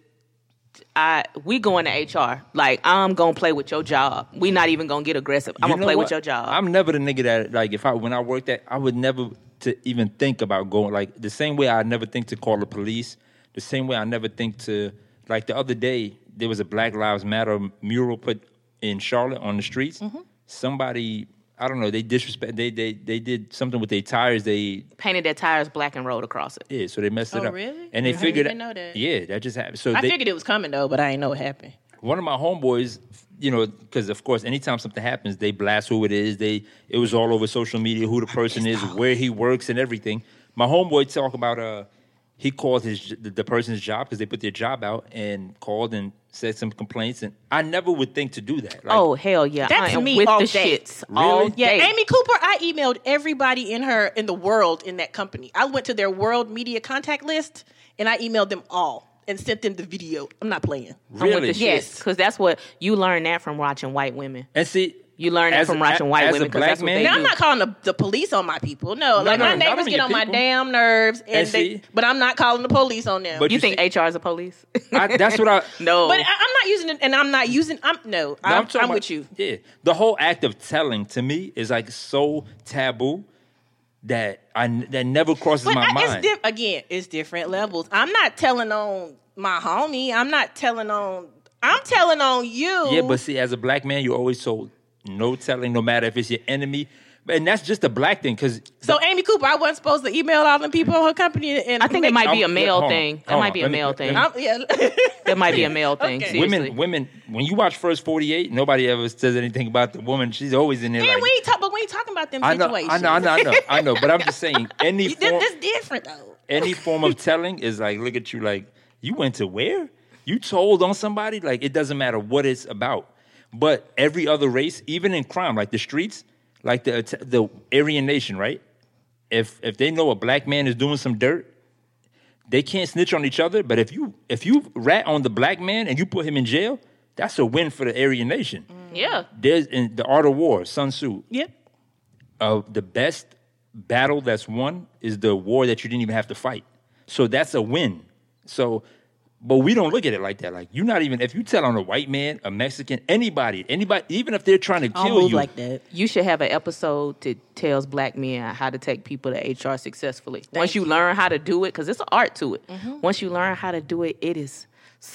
we going to HR. Like, I'm going to play with your job. We not even going to get aggressive. I'm going to play with your job. I'm never the nigga that, like, when I worked at, I would never to even think about going, like, the same way I never think to call the police, the same way I never think to, like, the other day, there was a Black Lives Matter mural put in Charlotte on the streets. Somebody, I don't know, they did something with their tires. They painted their tires black and rode across it. Yeah, so they messed it Oh, up. really? And they I figured didn't know that. Yeah, that just happened. So I figured it was coming, though, but I didn't know what happened. one of my homeboys, you know, because of course, anytime something happens, they blast who it is. It was all over social media, who the person is, where he works, and everything. My homeboy talk about he called the person's job because they put their job out and called and said some complaints, and I never would think to do that. Like, oh hell yeah, That's I am me with all the day. shits Really? all Yeah, day. Amy Cooper, I emailed everybody in the world in that company. I went to their world media contact list and I emailed them all and sent them the video. I'm not playing. I'm with Really? the Yes. shits because that's what you learn that from watching white women. and see, You learn that from watching white as women a because black that's what man, they Now, do. I'm not calling the police on my people. No, like no, my not neighbors on get your on my people. damn nerves, And see- but I'm not calling the police on them. But You you think see- HR is a police? that's what I. No, But I'm not using it, and I'm not using. I'm talking about- with you. Yeah, the whole act of telling to me is like so taboo that that never crosses But my mind. It's different levels. I'm not telling on my homie. I'm telling on you. Yeah, but see, as a black man, you're always told no telling, no matter if it's your enemy. And that's just a black thing, because So Amy Cooper, I wasn't supposed to email all them people in her company. And I think it might be a male hold on, thing. That hold might on. be a Let me- male let thing. me- Yeah. That might be a male thing. Okay. Seriously. women. When you watch First 48, nobody ever says anything about the woman. She's always in there. And like, we ain't but we ain't talking about them I know, situations. I know. But I'm just saying, any form, This different though. any form of telling is like, look at you, like, you went to where? You told on somebody? Like, it doesn't matter what it's about. But every other race, even in crime, like the streets, like the Aryan Nation, right? If they know a black man is doing some dirt, they can't snitch on each other. But if you rat on the black man and you put him in jail, that's a win for the Aryan Nation. Yeah. There's in the Art of War, Sun Tzu. Yep. The best battle that's won is the war that you didn't even have to fight. So that's a win. So, but we don't look at it like that. Like, you're not even, if you tell on a white man, a Mexican, anybody, even if they're trying to I don't kill move you. like that. You should have an episode that tells black men how to take people to HR successfully. Once you learn how to do it, because it's an art to it. Mm-hmm. Once you learn how to do it, it is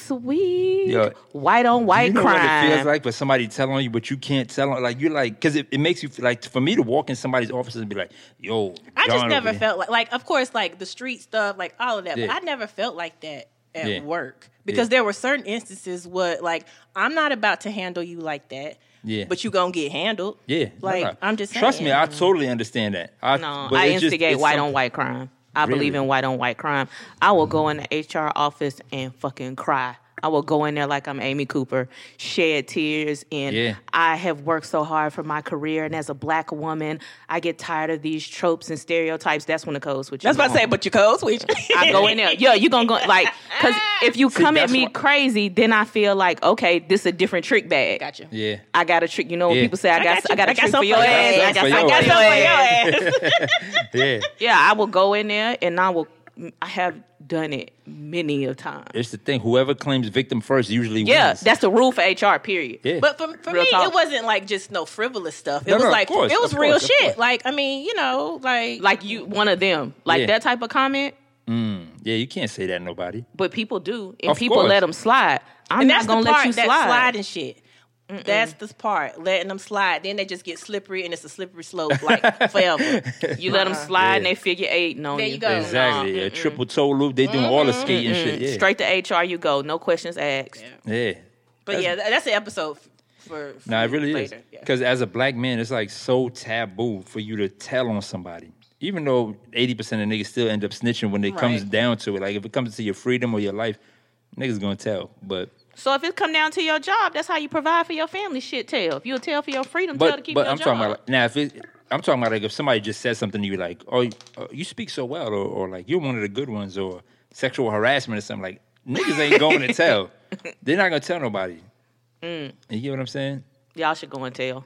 sweet. Yo, white on white you know crime. what it feels like for somebody to tell on you, but you can't tell on, like, you're like, because it makes you feel like, for me to walk in somebody's office and be like, yo, I just John never over here. felt like, of course, like the street stuff, like all of that. Yeah. But I never felt like that at Yeah. work because there were certain instances where, like, I'm not about to handle you like that. Yeah. But you gonna get handled. Yeah. Like, no. I'm just saying. Trust me, I totally understand that. No, but I it's just- instigate it's white some- on white crime. I believe Really? in white on white crime. I will go in the HR office and fucking cry. I will go in there like I'm Amy Cooper, shed tears, and Yeah. I have worked so hard for my career. And as a black woman, I get tired of these tropes and stereotypes. That's when the code switches. That's what I say, but your code switch. I go in there. Yeah, you gonna go like, because if you come at that's me what- crazy, then I feel like, okay, this a different trick bag. Gotcha. Yeah. I got a trick. You know when Yeah. people say, I got a trick for something your ass. I got for something your for your ass. Yeah. Yeah, I will go in there and I have done it many a time. It's the thing. Whoever claims victim first usually Yeah, wins. that's the rule for HR, period. Yeah. But for Real me, talk. it wasn't like just no frivolous stuff. It No, was no, of like course, it was of real course, of shit. course. Like, I mean, you know, Like you, one of them. Like Yeah. that type of comment, Yeah, you can't say that to nobody. but people do. And Of people course. let them slide. I'm and not that's going the to let part you that slide. sliding shit. That's the part, letting them slide. Then they just get slippery, and it's a slippery slope, like forever. You let them slide and Yeah. they figure 8 on There you. you go. Exactly. A triple toe loop. They doing all the skating shit. Yeah. Straight to HR you go. No questions asked. Yeah. But yeah, that's an episode for No, it really is. later. Yeah. Because as a black man, it's like so taboo for you to tell on somebody. Even though 80% of niggas still end up snitching when it comes Right. down to it. Like if it comes to your freedom or your life, niggas gonna tell. But So if it come down to your job, that's how you provide for your family. Shit, tell. If you'll tell for your freedom, tell to keep your I'm job. talking about like, now I'm talking about like if somebody just says something to you like, oh, you speak so well, or like you're one of the good ones, or sexual harassment or something, like niggas ain't going to tell. They're not gonna tell nobody. You get what I'm saying? Y'all should go and tell.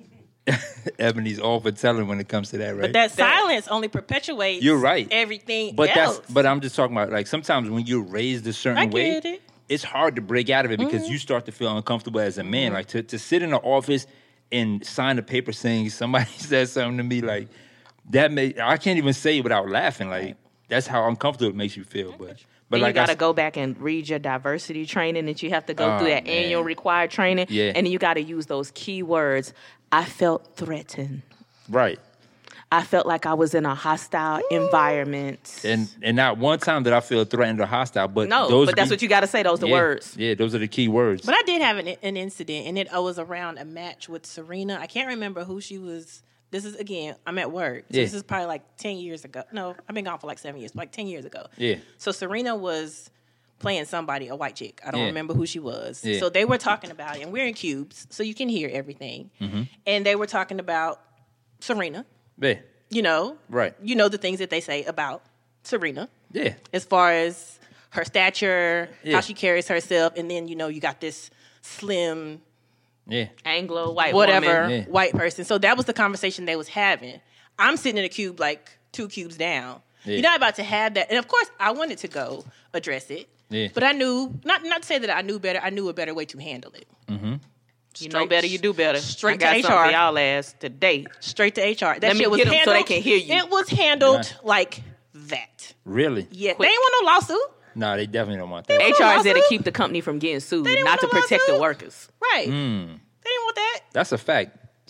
Ebony's all for telling when it comes to that, right? But that silence only perpetuates. You're right. Everything But else. but I'm just talking about like sometimes when you're raised a certain I way, get it. it's hard to break out of it because you start to feel uncomfortable as a man. Like to sit in the office and sign a paper saying somebody said something to me like that I can't even say it without laughing. Like that's how uncomfortable it makes you feel. But Then like you got to I, go back and read your diversity training that you have to go Oh, through that man. annual required training. Yeah. And then you got to use those key words. I felt threatened. right. I felt like I was in a hostile environment. And not one time did I feel threatened or hostile, but No, those but that's be- what you got to say. Those are the yeah, words. Yeah, those are the key words. But I did have an incident, and it was around a match with Serena. I can't remember who she was. This is, again, I'm at work. So Yeah. This is probably like 10 years ago. No, I've been gone for like 7 years, like 10 years ago. Yeah. So Serena was playing somebody, a white chick. I don't Yeah. remember who she was. Yeah. So they were talking about it, and we're in cubes, so you can hear everything. Mm-hmm. And they were talking about Serena, yeah. you know. Right. You know the things that they say about Serena Yeah. as far as her stature, Yeah. how she carries herself, and then, you know, you got this slim Yeah. Anglo white whatever woman. Yeah. white person. So that was the conversation they was having. I'm sitting in a cube like 2 cubes down. Yeah. You're not about to have that. And of course I wanted to go address it. Yeah. But I knew not to say that I knew better, I knew a better way to handle it. Mm-hmm. You know better, you do better. Straight I to got something HR. for y'all ass today. Straight to HR. That Let me shit was get 'em so handled. they can hear you. It was handled Right. like that. Really? Yeah. Quick. They ain't want no lawsuit. No, they definitely don't want that. HR is there to lawsuit? keep the company from getting sued, They didn't not to want a protect the lawsuit. workers. Right. Mm. They didn't want that. That's a fact.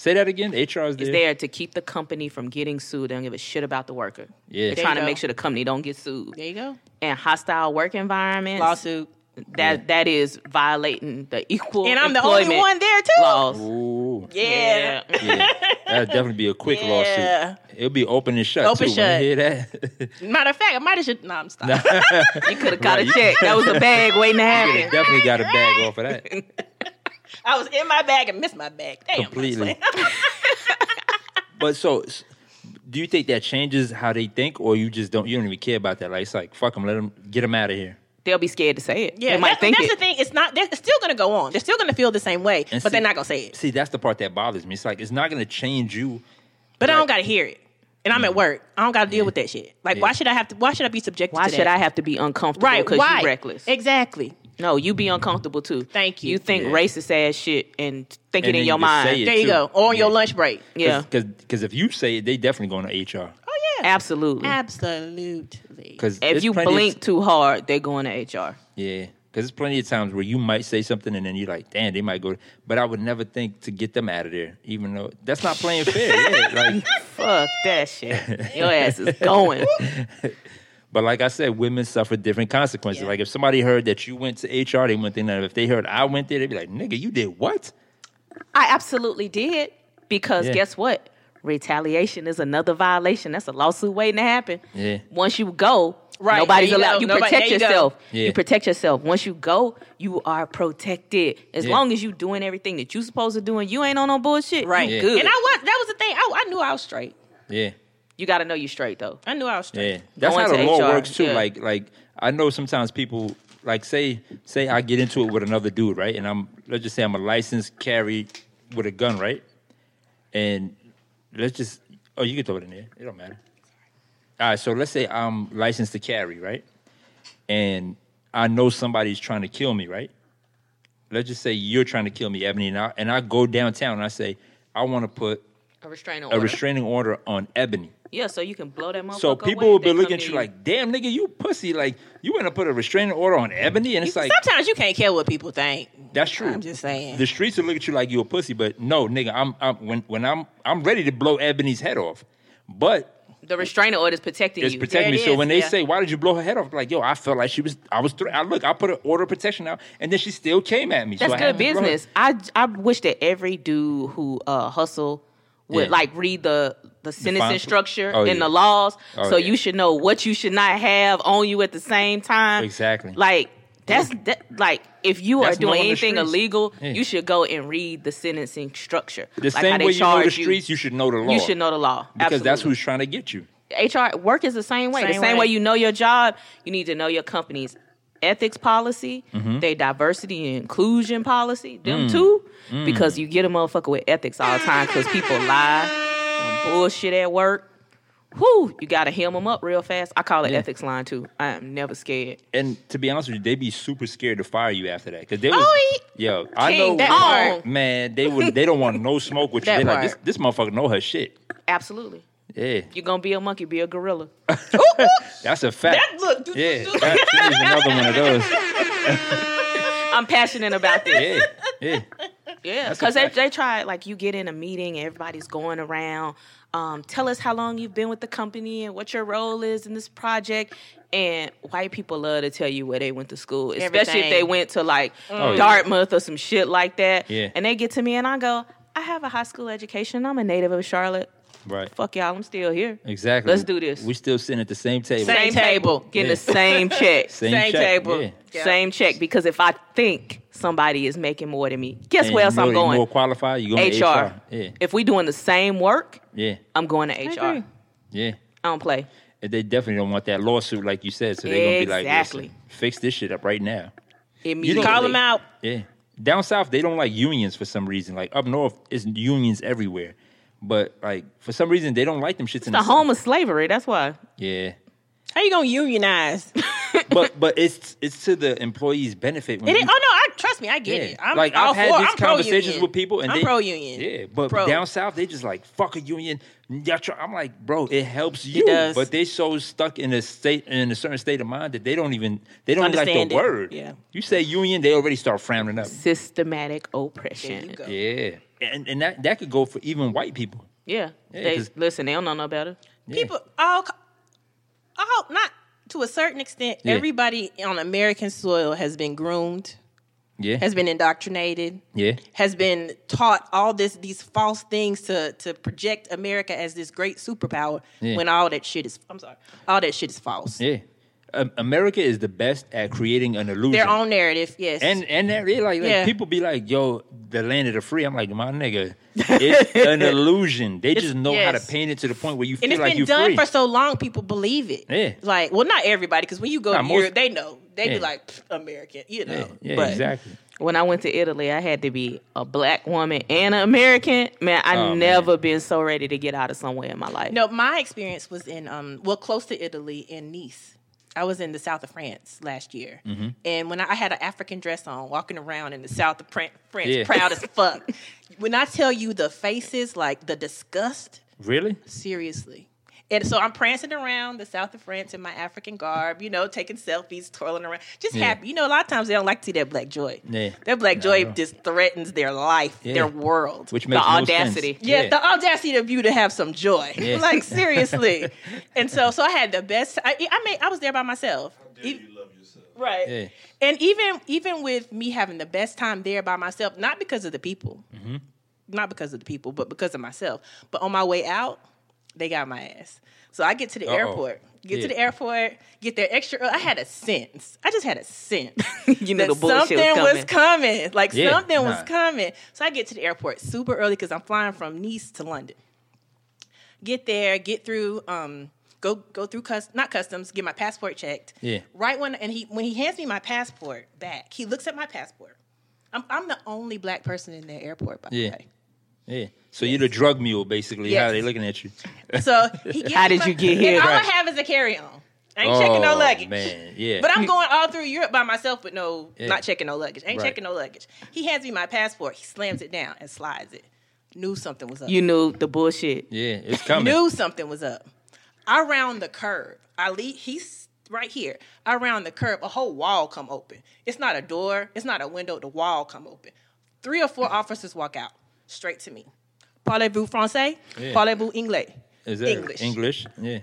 Say that again. HR is It's there to keep the company from getting sued. They don't give a shit about the worker. Yeah. They're trying to make sure the company don't get sued. There you go. And hostile work environments. Lawsuit. That is violating the equal And I'm the only employment one there, too. laws. Ooh. Yeah. Yeah. That'd definitely be a quick Yeah. lawsuit. It'll be open and shut, Open too. shut. When you hear that. Matter of fact, I might have should. No, I'm stopping. You could have got a check. That was a bag waiting to happen. Definitely got a bag off of that. I was in my bag and missed my bag. Damn. Completely. But so, do you think that changes how they think, or you don't even care about that? Like, it's like, fuck them, get them out of here. They'll be scared to say it. Yeah, they might think that's it. the thing. It's not. It's still going to go on. They're still going to feel the same way, And but they're not going to say it. See, that's the part that bothers me. It's like, it's not going to change you. But I Right. don't got to hear it, and I'm at work. I don't got to deal with that shit. Like, Yeah. why should I have to? Why should I be subjected Why to that? should I have to be uncomfortable Right? because Why? you're reckless? Exactly. No, you be uncomfortable too. Thank you. You think Yeah. racist ass shit and think And it in then your you just say mind. it. There you too. go. Or on your Yeah. lunch break. Yeah, Because if you say it, they definitely going to HR. Oh yeah. absolutely. Absolutely. Because If you blink too hard, they're going to HR. Yeah, because there's plenty of times where you might say something and then you're like, damn, they might go. But I would never think to get them out of there, even though that's not playing fair. Yeah, like, Fuck that shit. Your ass is going. but like I said, women suffer different consequences. Yeah. Like if somebody heard that you went to HR, they went there. If they heard I went there, they'd be like, nigga, you did what? I absolutely did because Yeah. guess what? Retaliation is another violation. That's a lawsuit waiting to happen. Yeah. Once you go, Right, nobody's there you allowed. go. You Nobody- protect there you go. yourself. Yeah. You protect yourself. Once you go, you are protected. As Yeah. long as you doing everything that you supposed to do and you ain't on no bullshit, Right. you Yeah. good. And that was the thing. I knew I was straight. Yeah, You got to know you straight though. I knew I was straight. yeah. That's Going how the to law HR, works too. yeah. Like I know sometimes people like say I get into it with another dude, right? And let's just say I'm a licensed carry with a gun, right? And you can throw it in there. It don't matter. All right, so let's say I'm licensed to carry, right? And I know somebody's trying to kill me, right? Let's just say you're trying to kill me, Ebony, and I go downtown and I say, I want to put A restraining a order. restraining order on Ebony. Yeah, so you can blow that motherfucker So away people will if they be looking come at you near like, damn, nigga, you pussy. Like, you want to put a restraining order on Ebony? And it's like, Sometimes you can't care what people think. that's true. I'm just saying. The streets will look at you like you a pussy, but no, nigga, I'm ready to blow Ebony's head off. But the restraining order is protecting it's you. protecting There me. it So is, when they yeah. say, why did you blow her head off? Like, yo, I felt like I put an order of protection out, and then she still came at me. That's so I good had to blow her. business. I wish that every dude who hustle would Yeah. like read the sentencing fine- structure Oh, and yeah. the laws, Oh, so yeah. you should know what you should not have on you at the same time. Exactly. Like like if you That's are doing knowing the anything streets. illegal, Yeah. you should go and read the sentencing structure. The like same how they way you know the charge streets, you should know the law. You should know the law because that's Absolutely. who's trying to get you. HR work is the same way. The Same same way. way you know your job, you need to know your company's ethics policy, Mm-hmm. their diversity and inclusion policy, them Mm. too, because you get a motherfucker with ethics all the time because people lie and bullshit at work. Whew, you gotta hem them up real fast. I call it Yeah. ethics line too. I am never scared. And to be honest with you, they be super scared to fire you after that. Cause they was, Oh, yo, I King, know, that part. man, they don't want no smoke with you. That They like, part. this motherfucker know her shit. Absolutely. Yeah, You're gonna be a monkey, be a gorilla. that's a fact. Look, Yeah, that is another one of those. I'm passionate about this. Yeah. Yeah, That's a because fact. they try, like, you get in a meeting, everybody's going around, tell us how long you've been with the company and what your role is in this project. And white people love to tell you where they went to school, especially if Everything. they went to, like, Oh, yeah. Dartmouth or some shit like that. Yeah. And they get to me and I go, I have a high school education. I'm a native of Charlotte. Right. Fuck y'all, I'm still here. Exactly. Let's do this. We still sitting at the same table. Same table. Getting Yeah. the same check. Same Same check. table. Yeah. Yeah. Same check. Because if I think somebody is making more than me, guess And where else you know I'm they going? more qualified, you going to HR. HR. Yeah. If we doing the same work, Yeah. I'm going to HR. agree. Yeah. I don't play. And they definitely don't want that lawsuit like you said. So they're going to be like, Exactly. listen, fix this shit up right now. Immediately. Call them out. Yeah. Down south, they don't like unions for some reason. Like up north, it's unions everywhere. But like for some reason, they don't like them shits It's in the the home of slavery. That's why. Yeah. How you gonna unionize? But it's to the employee's benefit. When It is, you- trust me, I get it. I'm like all I've had for- these I'm conversations pro-union. with people, and I'm they pro-union. Yeah, but Pro. down south they just like fuck a union. I'm like, bro, it helps you, does. but they so stuck in a certain state of mind that they don't like the Understand it. word. Yeah. You say union, they already start frowning up. Systematic oppression. There you go. Yeah, and that could go for even white people. Yeah. They don't know no better. Yeah. People all not to a certain extent. Yeah. Everybody on American soil has been groomed. Yeah. Has been indoctrinated. Yeah. Has been taught all these false things to project America as this great superpower when all that shit is false. Yeah. America is the best at creating an illusion. Their own narrative, yes. And that, people be like, yo, the land of the free. I'm like, my nigga, it's an illusion. They just know how to paint it to the point where you feel like you're free. And it's been done for so long, people believe it. Yeah. Like, well, not everybody, because when you go to Europe, they know. They be like, American, you know. Yeah, but exactly. When I went to Italy, I had to be a black woman and an American. Man, I never been so ready to get out of somewhere in my life. No, my experience was in, close to Italy, in Nice. I was in the south of France last year. Mm-hmm. And when I had an African dress on, walking around in the south of France, proud as fuck. When I tell you the faces, like the disgust. Really? Seriously. And so I'm prancing around the south of France in my African garb, taking selfies, twirling around, just happy. A lot of times they don't like to see that black joy. Yeah. That black joy just threatens their life, their world. Which makes the audacity. Sense. Yeah, the audacity of you to have some joy. Yeah. Like, seriously. And so I had the best. I was there by myself. How dare you love yourself? Right. Yeah. And even with me having the best time there by myself, not because of the people, but because of myself. But on my way out, they got my ass. So I get to the airport. Get there extra early. I had a sense. I just had a sense. You know, the bullshit was coming. Like, something was coming. So I get to the airport super early because I'm flying from Nice to London. Get there, get through, go through not customs, get my passport checked. Yeah. Right when he hands me my passport back, he looks at my passport. I'm the only black person in the airport, by the way. Yeah. So you're the drug mule, basically. Yes. How they looking at you? So he gives how did you get here? All I have is a carry-on. I ain't checking no luggage. Man, yeah. But I'm going all through Europe by myself with not checking no luggage. Ain't checking no luggage. He hands me my passport. He slams it down and slides it. Knew something was up. You knew the bullshit. Yeah, it's coming. Knew something was up. I round the curve. He's right here. I round the curve. A whole wall come open. It's not a door. It's not a window. The wall come open. 3 or 4 officers walk out straight to me. Parlez-vous français? Yeah. Parlez-vous anglais? Is that English? Yeah.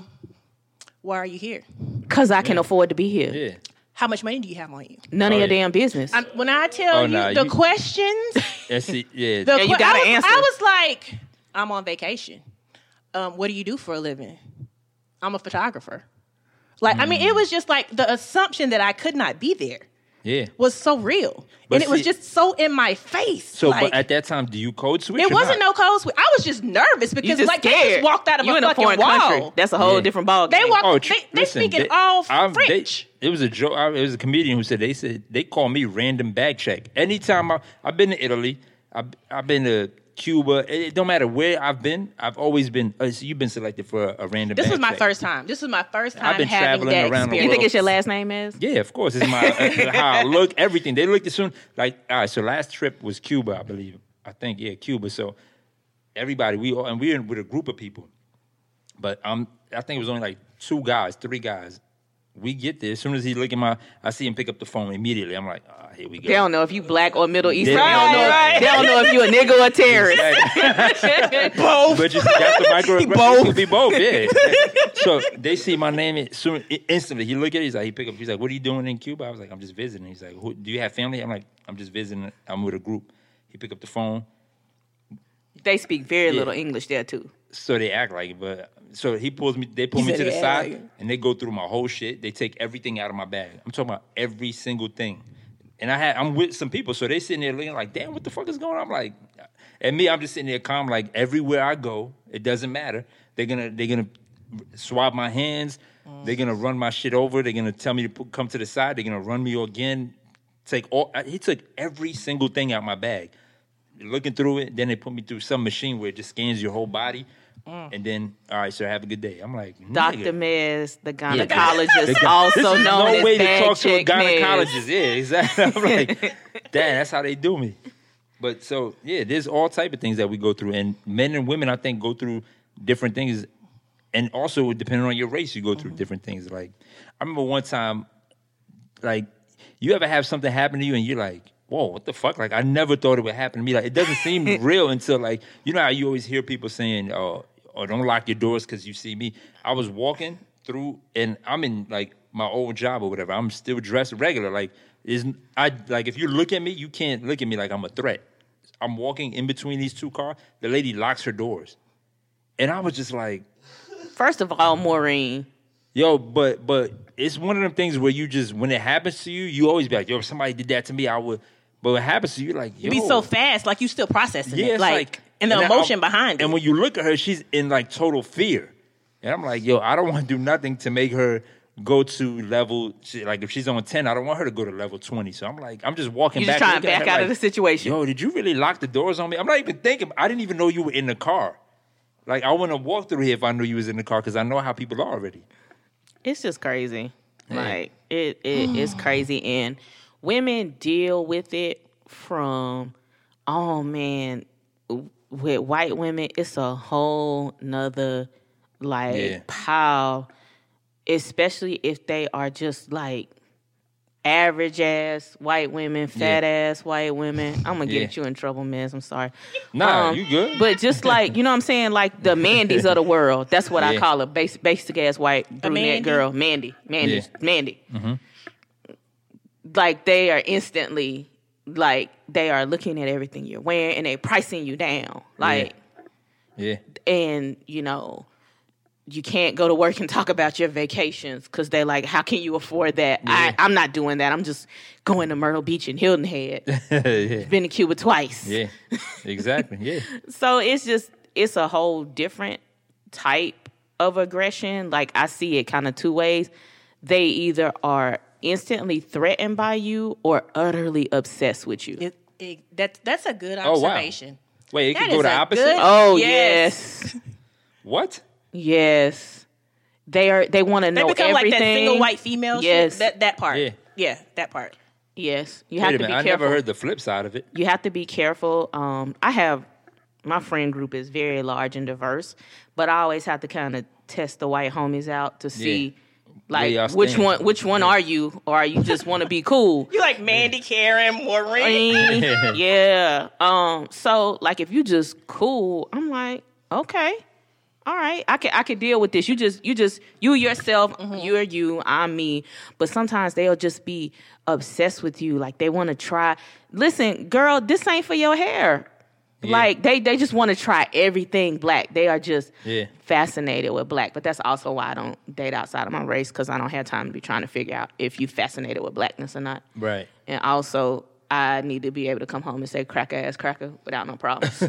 Why are you here? Because I can afford to be here. Yeah. How much money do you have on you? None of your damn business. When I tell the questions, you gotta answer. I was like, I'm on vacation. What do you do for a living? I'm a photographer. Like, I mean, it was just like the assumption that I could not be there. Yeah, was so real, and it was just so in my face. So, but at that time, do you code switch? It wasn't no code switch. I was just nervous because they just walked out of a fucking wall. Country. That's a whole different ball game. They walked. They speaking all French. It was a joke. It was a comedian who said they call me random bag check. Anytime I've been to Italy, I've been to Cuba. It don't matter where I've been. I've always been. So you've been selected for a random. This was my check. first time. This was my first time. I've been having traveling that around the world. You think it's your last name is? Yeah, of course. It's my how I look, everything. They looked as soon. Like, all right. So last trip was Cuba, I believe. I think Cuba. So everybody, we're with a group of people, but I think it was only like 3 guys. We get there. As soon as he look at I see him pick up the phone immediately. I'm like, here we go. They don't know if you black or Middle Eastern. They don't know if you a nigga or a terrorist. Both. But you got the microaggression. It could be both, yeah. So they see my name instantly. He look at it. He's like, what are you doing in Cuba? I was like, I'm just visiting. He's like, do you have family? I'm like, I'm just visiting. I'm with a group. He pick up the phone. They speak very little English there too. So they act like it, but so they pull me to the side and they go through my whole shit. They take everything out of my bag. I'm talking about every single thing. And I'm with some people, so they sitting there looking like, damn, what the fuck is going on? I'm like, and me, I'm just sitting there calm, like everywhere I go, it doesn't matter. They're gonna swab my hands. They're gonna run my shit over. They're gonna tell me to come to the side. They're gonna run me again. He took every single thing out my bag. Looking through it, then they put me through some machine where it just scans your whole body. And then, all right, sir, have a good day. I'm like, Dr. Mez, the gynecologist, also known as no way to talk to a Mez. gynecologist. Yeah, exactly. I'm like, damn, that's how they do me. But so, yeah, there's all type of things that we go through. And men and women, I think, go through different things. And also, depending on your race, you go through different things. Like, I remember one time, like, you ever have something happen to you and you're like, whoa, what the fuck? Like, I never thought it would happen to me. Like, it doesn't seem real until, like, you know how you always hear people saying, oh, don't lock your doors because you see me. I was walking through, and I'm in, like, my old job or whatever. I'm still dressed regular. Like, if you look at me, you can't look at me like I'm a threat. I'm walking in between these two cars. The lady locks her doors. And I was just like... First of all, Maureen. Yo, but it's one of them things where you just, when it happens to you, you always be like, yo, if somebody did that to me, I would... But when it happens to you, like, yo... You be so fast, like you still processing it. It's like... And the emotion behind it. And when you look at her, she's in, like, total fear. And I'm like, yo, I don't want to do nothing to make her go to level... Like, if she's on 10, I don't want her to go to level 20. So I'm like, I'm just walking back. You're just trying to back out of the situation. Yo, did you really lock the doors on me? I'm not even thinking... I didn't even know you were in the car. Like, I wouldn't have walked through here if I knew you was in the car because I know how people are already. It's just crazy. Yeah. Like, it is crazy. And women deal with it from, oh, man, with white women, it's a whole nother, like, pile, especially if they are just, like, average-ass white women, fat-ass white women. I'm going to get you in trouble, man. I'm sorry. Nah, you good. But just like, you know what I'm saying? Like the Mandys of the world. That's what I call a basic-ass white brunette girl. Mandy. Mm-hmm. Like, they are instantly, like, they are looking at everything you're wearing and they pricing you down. Like, and, you know... You can't go to work and talk about your vacations because they're like, how can you afford that? Yeah. I'm not doing that. I'm just going to Myrtle Beach and Hilton Head. Been to Cuba twice. Yeah, exactly. Yeah. So it's a whole different type of aggression. Like, I see it kind of two ways. They either are instantly threatened by you or utterly obsessed with you. That's a good observation. Oh, wow. Wait, it can go the opposite? Yes. What? Yes, they want to know everything. They become like that single white female. Yes, shit. That part. Yeah, that part. Yes, you have to be careful. I never heard the flip side of it. You have to be careful. My friend group is very large and diverse, but I always have to kind of test the white homies out to see. Like, which one are you? Or are you just want to be cool? You like Mandy, Karen, Maureen. Yeah. So, like, if you just cool, I'm like, okay. All right, I can deal with this. You yourself, you're you, I'm me. But sometimes they'll just be obsessed with you. Like, they want to try. Listen, girl, this ain't for your hair. Yeah. Like, they just want to try everything black. They are just fascinated with black. But that's also why I don't date outside of my race, because I don't have time to be trying to figure out if you fascinated with blackness or not. Right. And also, I need to be able to come home and say cracker-ass cracker without no problems.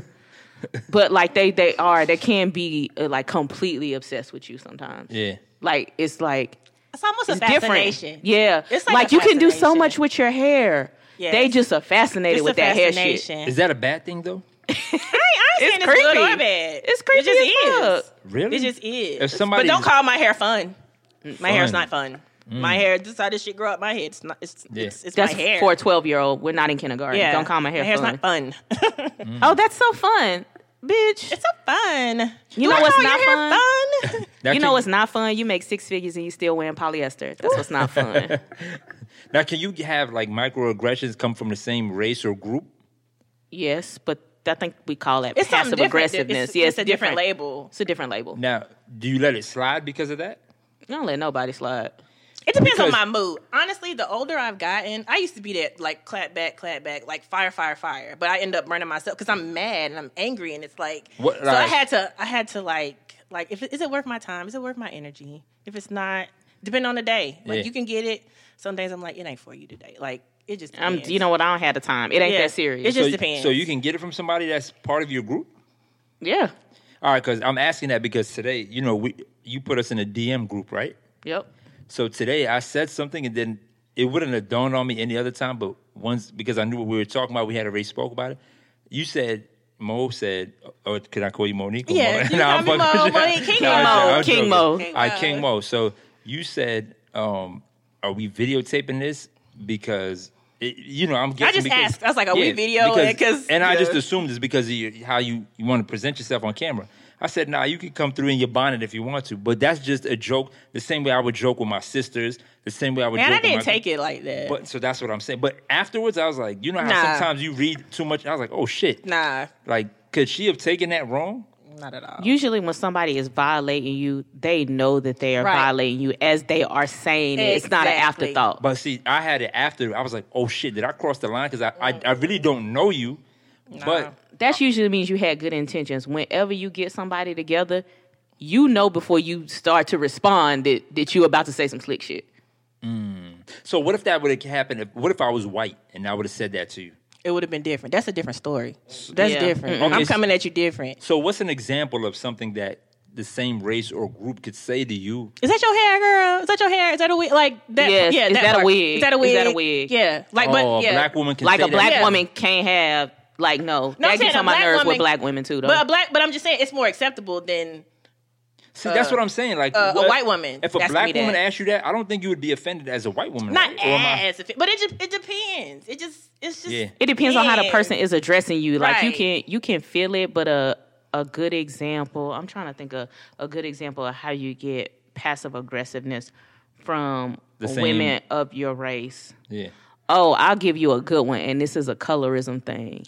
But, like, they can be, like, completely obsessed with you sometimes. Yeah. Like, it's like... It's almost a fascination. Different. Yeah. It's like you can do so much with your hair. Yes. They just are fascinated with that hair shit. Is that a bad thing, though? I ain't saying it's good or bad. It's creepy. It just is. Really? It just is. But don't call my hair fun. My hair's not fun. My hair, this is how this shit grow up my head. It's not. It's that's my hair. For a 12-year-old. We're not in kindergarten. Yeah. Don't call my hair fun. My hair's not fun. Oh, that's so fun. Bitch. It's so fun. You know what's not fun? You know what's not fun? You make 6 figures and you still wearing polyester. That's what's not fun. Now, can you have, like, microaggressions come from the same race or group? Yes, but I think we call that passive aggressiveness. It's a different label. It's a different label. Now, do you let it slide because of that? I don't let nobody slide. It depends on my mood. Honestly, the older I've gotten, I used to be that, like, clap back, like fire. But I end up burning myself because I'm mad and I'm angry, and it's like, I had to like, is it worth my time? Is it worth my energy? If it's not, depending on the day. Like, you can get it. Some days I'm like, it ain't for you today. Like, it just depends. You know what? I don't have the time. It ain't that serious. It just depends. So you can get it from somebody that's part of your group? Yeah. All right, because I'm asking that because today, you know, you put us in a DM group, right? Yep. So today I said something and then it wouldn't have dawned on me any other time, but once, because I knew what we were talking about, we had already spoke about it. You said, Mo said, or can I call you Monique? Yeah, you call me Mo, Monique, King Mo. All right, King Mo. So you said, are we videotaping this? Because, I'm guessing. I just asked. I was like, are we videoing? And I just assumed it's because of how you want to present yourself on camera. I said, nah, you can come through in your bonnet if you want to, but that's just a joke. The same way I would joke with my sisters, the same way I would joke And I with didn't take it like that. But so that's what I'm saying. But afterwards, I was like, you know how sometimes you read too much? I was like, oh, shit. Nah. Like, could she have taken that wrong? Not at all. Usually when somebody is violating you, they know that they are violating you as they are saying it. It's not an afterthought. But see, I had it after. I was like, oh, shit, did I cross the line? Because I really don't know you. Nah. But that usually means you had good intentions. Whenever you get somebody together, you know before you start to respond that you're about to say some slick shit. So what if that would have happened? What if I was white and I would have said that to you? It would have been different. That's a different story. That's different. Okay, I'm coming at you different. So what's an example of something that the same race or group could say to you? Is that your hair, girl? Is that your hair? Is that a wig? Like that? Yes. Yeah. Is that a wig? Is that a wig? Is that a wig? Yeah. Like, Oh, but yeah. a black woman can Like say a black that. woman can't have, like, no. No, I'm That saying gets a on my black nerves woman- with black women too, though. But I'm just saying it's more acceptable than See, that's what I'm saying. Like a white woman If a asking black me that. woman asked you that, I don't think you would be offended as a white woman. not right? Or am I- as, but it depends. It's just. Yeah. It depends on how the person is addressing you. Like Right. you can feel it, but a good example. I'm trying to think of a good example of how you get passive aggressiveness from The same- women of your race. Yeah. Oh, I'll give you a good one, and this is a colorism thing.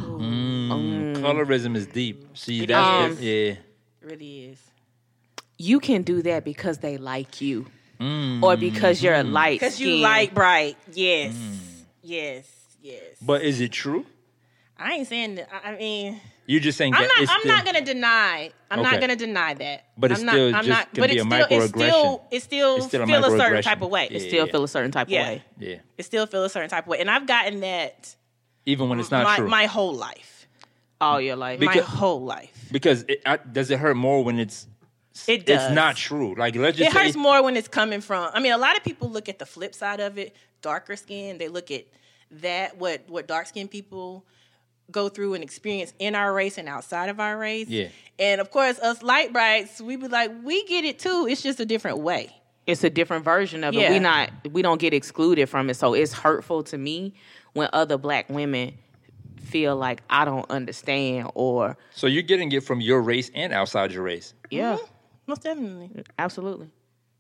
Colorism is deep. See, It that's is. yeah. It really is. You can do that because they like you, or because you're light Because skin. you like bright. Yes. Yes. Yes. But is it true? I ain't saying that. I mean, You're just saying I'm that not. it's I'm still, not gonna deny. I'm Okay. not gonna deny that. But it's I'm still not, I'm just not, gonna but be it's a still, microaggression. It still It's still a feel a certain microaggression. type of way. It still feel a certain type Yeah. of way. Yeah. It still feel a certain type of way, and I've gotten that Even when it's not true. my whole life. All your life. My whole life. Because does it hurt more when it's It does. It's not true. Like let's just It say hurts more when it's coming from. I mean, a lot of people look at the flip side of it. Darker skin. They look at that what dark skinned people go through and experience in our race and outside of our race. Yeah. And of course, us light brights, we be like, we get it too. It's just a different way. It's a different version of Yeah. it. We don't get excluded from it. So it's hurtful to me when other black women feel like I don't understand or So you're getting it from your race and outside your race. yeah, Most definitely. absolutely.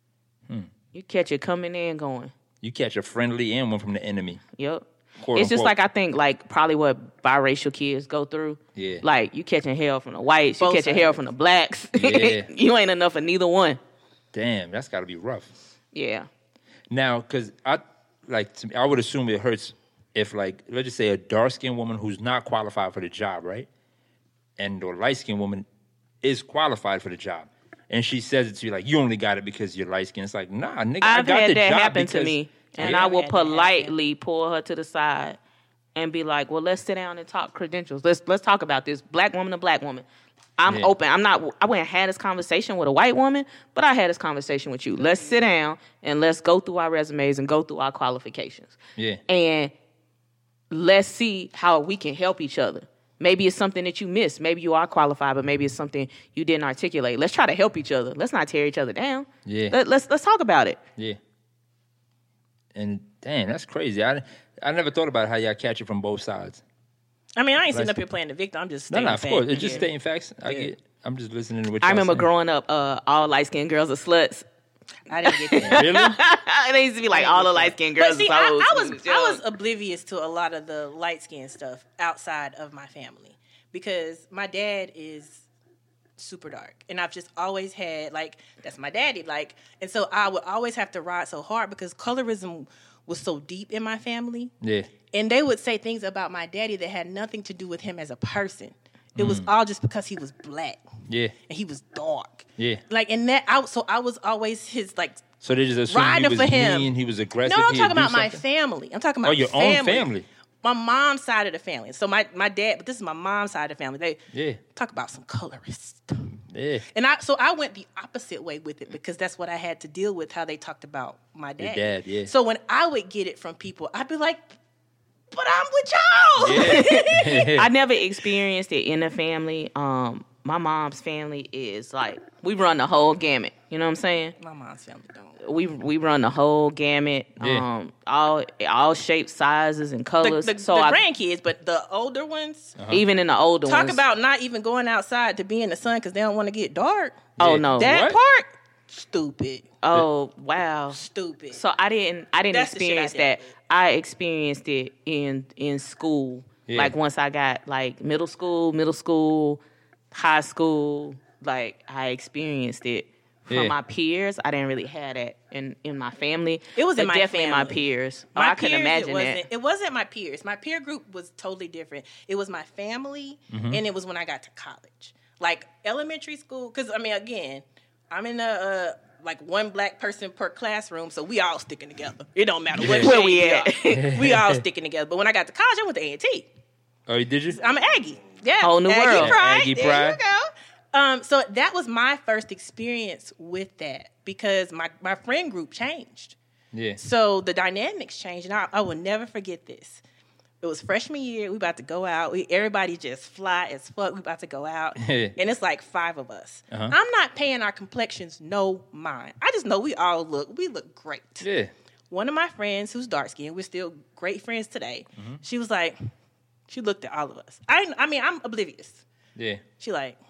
You catch it coming in going. You catch a friendly and one from the enemy. Yep. Quote, It's just unquote. like I think like probably what biracial kids go through. Yeah. Like you catching hell from the whites, Both you catching sides. hell from the blacks. Yeah. You ain't enough of neither one. Damn, that's got to be rough. Yeah. Now, because I would assume it hurts if, like, let's just say a dark-skinned woman who's not qualified for the job, right? And a light-skinned woman is qualified for the job. And she says it to you like, you only got it because you're light-skinned. It's like, nah, nigga, I I've got had the that job happen to because- me. And Yeah. I will I've had that happen. politely pull her to the side and be like, well, let's sit down and talk credentials. Let's talk about this. Black woman to black woman. I'm Yeah. open. I went and had this conversation with a white woman, but I had this conversation with you. Let's sit down and let's go through our resumes and go through our qualifications. Yeah. And let's see how we can help each other. Maybe it's something that you missed. Maybe you are qualified, but maybe it's something you didn't articulate. Let's try to help each other. Let's not tear each other down. Yeah. Let's talk about it. Yeah. And, damn, that's crazy. I never thought about how y'all catch it from both sides. I mean, I ain't sitting Let's- up here playing the victim. I'm just No, stating of facts. course. It's just Yeah. stating facts. Yeah. I'm just listening to what I y'all remember saying. growing up, all light-skinned girls are sluts. I didn't get that. Really? They used to be like, all the light-skinned girls But see, are hoes. I was oblivious to a lot of the light skin stuff outside of my family because my dad is super dark, and I've just always had that's my daddy, and so I would always have to ride so hard because colorism was so deep in my family, Yeah. and they would say things about my daddy that had nothing to do with him as a person. It was all just because he was black Yeah. and he was dark. Yeah. And that I was always his So they just assumed he Riding was for him. mean, he was aggressive. No, I'm he'd talking do about my something? family. I'm talking about Oh, your own family. My mom's side of the family. So my dad, but this is my mom's side of the family. They Yeah. talk about some colorists. Yeah. And I went the opposite way with it because that's what I had to deal with, how they talked about my dad. dad, yeah. So when I would get it from people, I'd be like, but I'm with y'all. Yeah. I never experienced it in the family. My mom's family is like, we run the whole gamut. You know what I'm saying? My mom's family don't. We run the whole gamut, all shapes, sizes, and colors. The grandkids, but the older ones, even in the older ones, talk about not even going outside to be in the sun because they don't want to get dark. Oh no, that part, stupid. Oh wow, stupid. So I didn't That's experience that. I experienced it in school. Yeah. Like once I got like middle school, high school, like I experienced it from my peers. I didn't really have that in my family. It was definitely in my peers. I couldn't imagine that. It wasn't my peers. My peer group was totally different. It was my family, and it was when I got to college. Like elementary school, because I mean, again, I'm in a like one black person per classroom, so we all sticking together. It don't matter where we at. We all sticking together. But when I got to college, I went to A&T. Oh, did you? I'm an Aggie. Yeah, whole new world. Pride. Aggie there pride. You go. So that was my first experience with that because my friend group changed. Yeah. So the dynamics changed, and I will never forget this. It was freshman year. We about to go out. Everybody just fly as fuck. We about to go out. And it's like 5 of us. I'm not paying our complexions no mind. I just know we look great. Yeah. One of my friends who's dark skinned, we're still great friends today. She was like, she looked at all of us. I mean, I'm oblivious. Yeah. She like,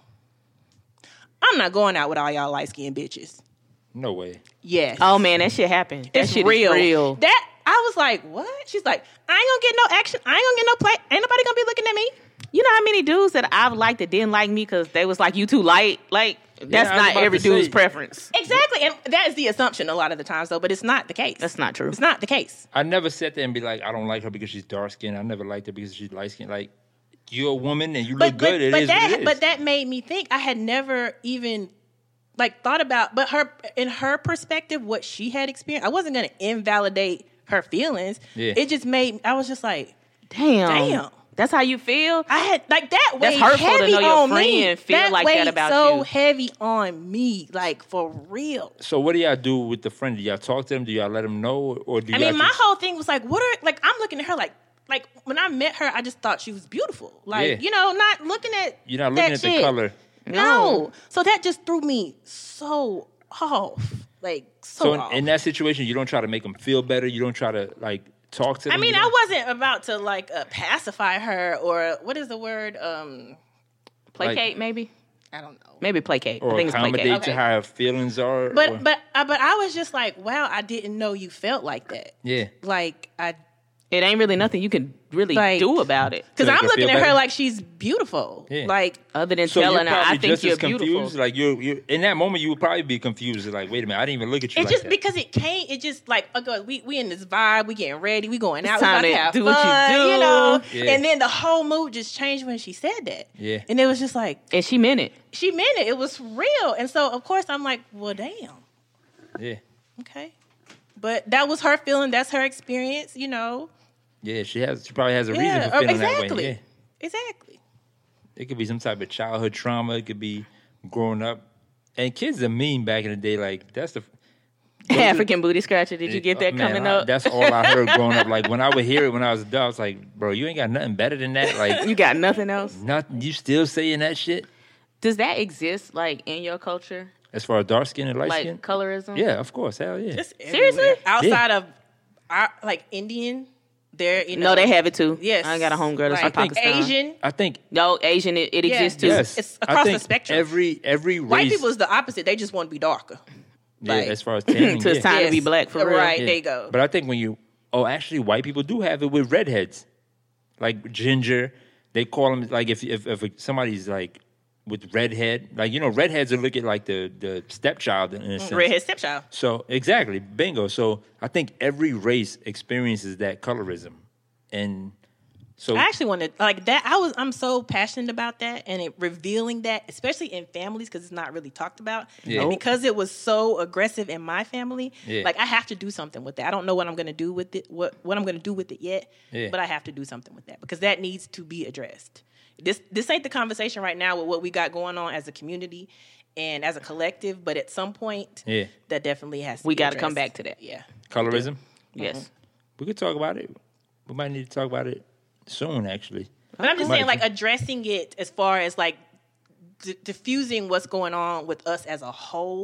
I'm not going out with all y'all light skinned bitches. No way. Yes. Oh man, that shit happened. That It's shit real. Is real. That I was like, what? She's like, I ain't gonna get no action. I ain't gonna get no play. Ain't nobody gonna be looking at me. You know how many dudes that I've liked that didn't like me because they was like, you too light? Like, that's not every dude's preference. Exactly. And that is the assumption a lot of the times, though, but it's not the case. That's not true. It's not the case. I never sat there and be like, I don't like her because she's dark skinned. I never liked her because she's light skinned. Like, you're a woman and you look good. It is what it is. But that made me think. I had never even like thought about, but in her perspective, what she had experienced, I wasn't going to invalidate her feelings. Yeah. It just made, I was just like, damn. That's how you feel? I had, like, that weighed hurtful heavy to know your on friend me. feel like that about so you. heavy on me, like, for real. So what do y'all do with the friend? Do y'all talk to them? Do y'all let them know? Or do I mean, my whole thing was like, I'm looking at her like when I met her, I just thought she was beautiful. Like, not looking at You're not looking at the color. No. So that just threw me so off. Like, so off. In that situation, you don't try to make them feel better. You don't try to, like, talk to them. I mean, I wasn't about to, like, pacify her or, what is the word? Placate, maybe? I don't know. Maybe placate. Or I think accommodate it's placate. to how her feelings are. But I was just like, wow, I didn't know you felt like that. Yeah. Like, it ain't really nothing you can really do about it. Because So I'm you looking feel at her better? like she's beautiful. Yeah. Like, other than So telling you're her, I probably think just you're as confused. beautiful. Like you're in that moment, you would probably be confused. Like, wait a minute, I didn't even look at you. It like just that. because it just like, okay, we in this vibe, we getting ready, we going out, It's we about time to to have do fun, what you do. you know. Yeah. And then the whole mood just changed when she said that. Yeah. And it was just like, And she meant it. she meant it. It was real. And so of course I'm like, well, damn, Yeah. okay. But that was her feeling. That's her experience, you know. Yeah, she probably has a reason for feeling that way. Yeah. Exactly. It could be some type of childhood trauma. It could be growing up. And kids are mean back in the day. Like, that's the... African booty scratcher. Did you get that coming up? That's all I heard growing up. Like, when I would hear it when I was adult, I was like, bro, you ain't got nothing better than that. Like, You got nothing else? nothing. You still saying that shit? Does that exist, like, in your culture? As far as dark skin and light Like, skin? colorism? Yeah, of course. Hell yeah. Just Seriously? everywhere. Outside of like Indian, there, you know. No, they have it too. Yes. I got a homegirl that's like, from Pakistan. Asian. I think... No, Asian, it exists too. Yes. It's I across think the spectrum. Every race... White people is the opposite. They just want to be darker. Yeah, like- as far as tanning, So it's yeah. time to be black for real. Right, Yeah. there you go. But I think when you... Oh, actually, white people do have it with redheads. Like ginger. They call them... Like, if somebody's, like, with redhead... Like, you know, redheads are looking like the stepchild in a sense. Redhead stepchild. So, exactly. Bingo. So, I think every race experiences that colorism. And so... I actually want to like that. I'm so passionate about that and revealing that, especially in families, because it's not really talked about. Yeah. And because it was so aggressive in my family, Yeah. like I have to do something with that. I don't know what I'm going to do with it, what I'm going to do with it yet, Yeah. but I have to do something with that because that needs to be addressed. This ain't the conversation right now with what we got going on as a community and as a collective, but at some point, Yeah. that definitely has to We be got to come addressed. back to that. Yeah. Colorism? Yes. We could talk about it. We might need to talk about it soon, actually. But I'm just Might saying, like, be. addressing it as far as, like, diffusing what's going on with us as a whole.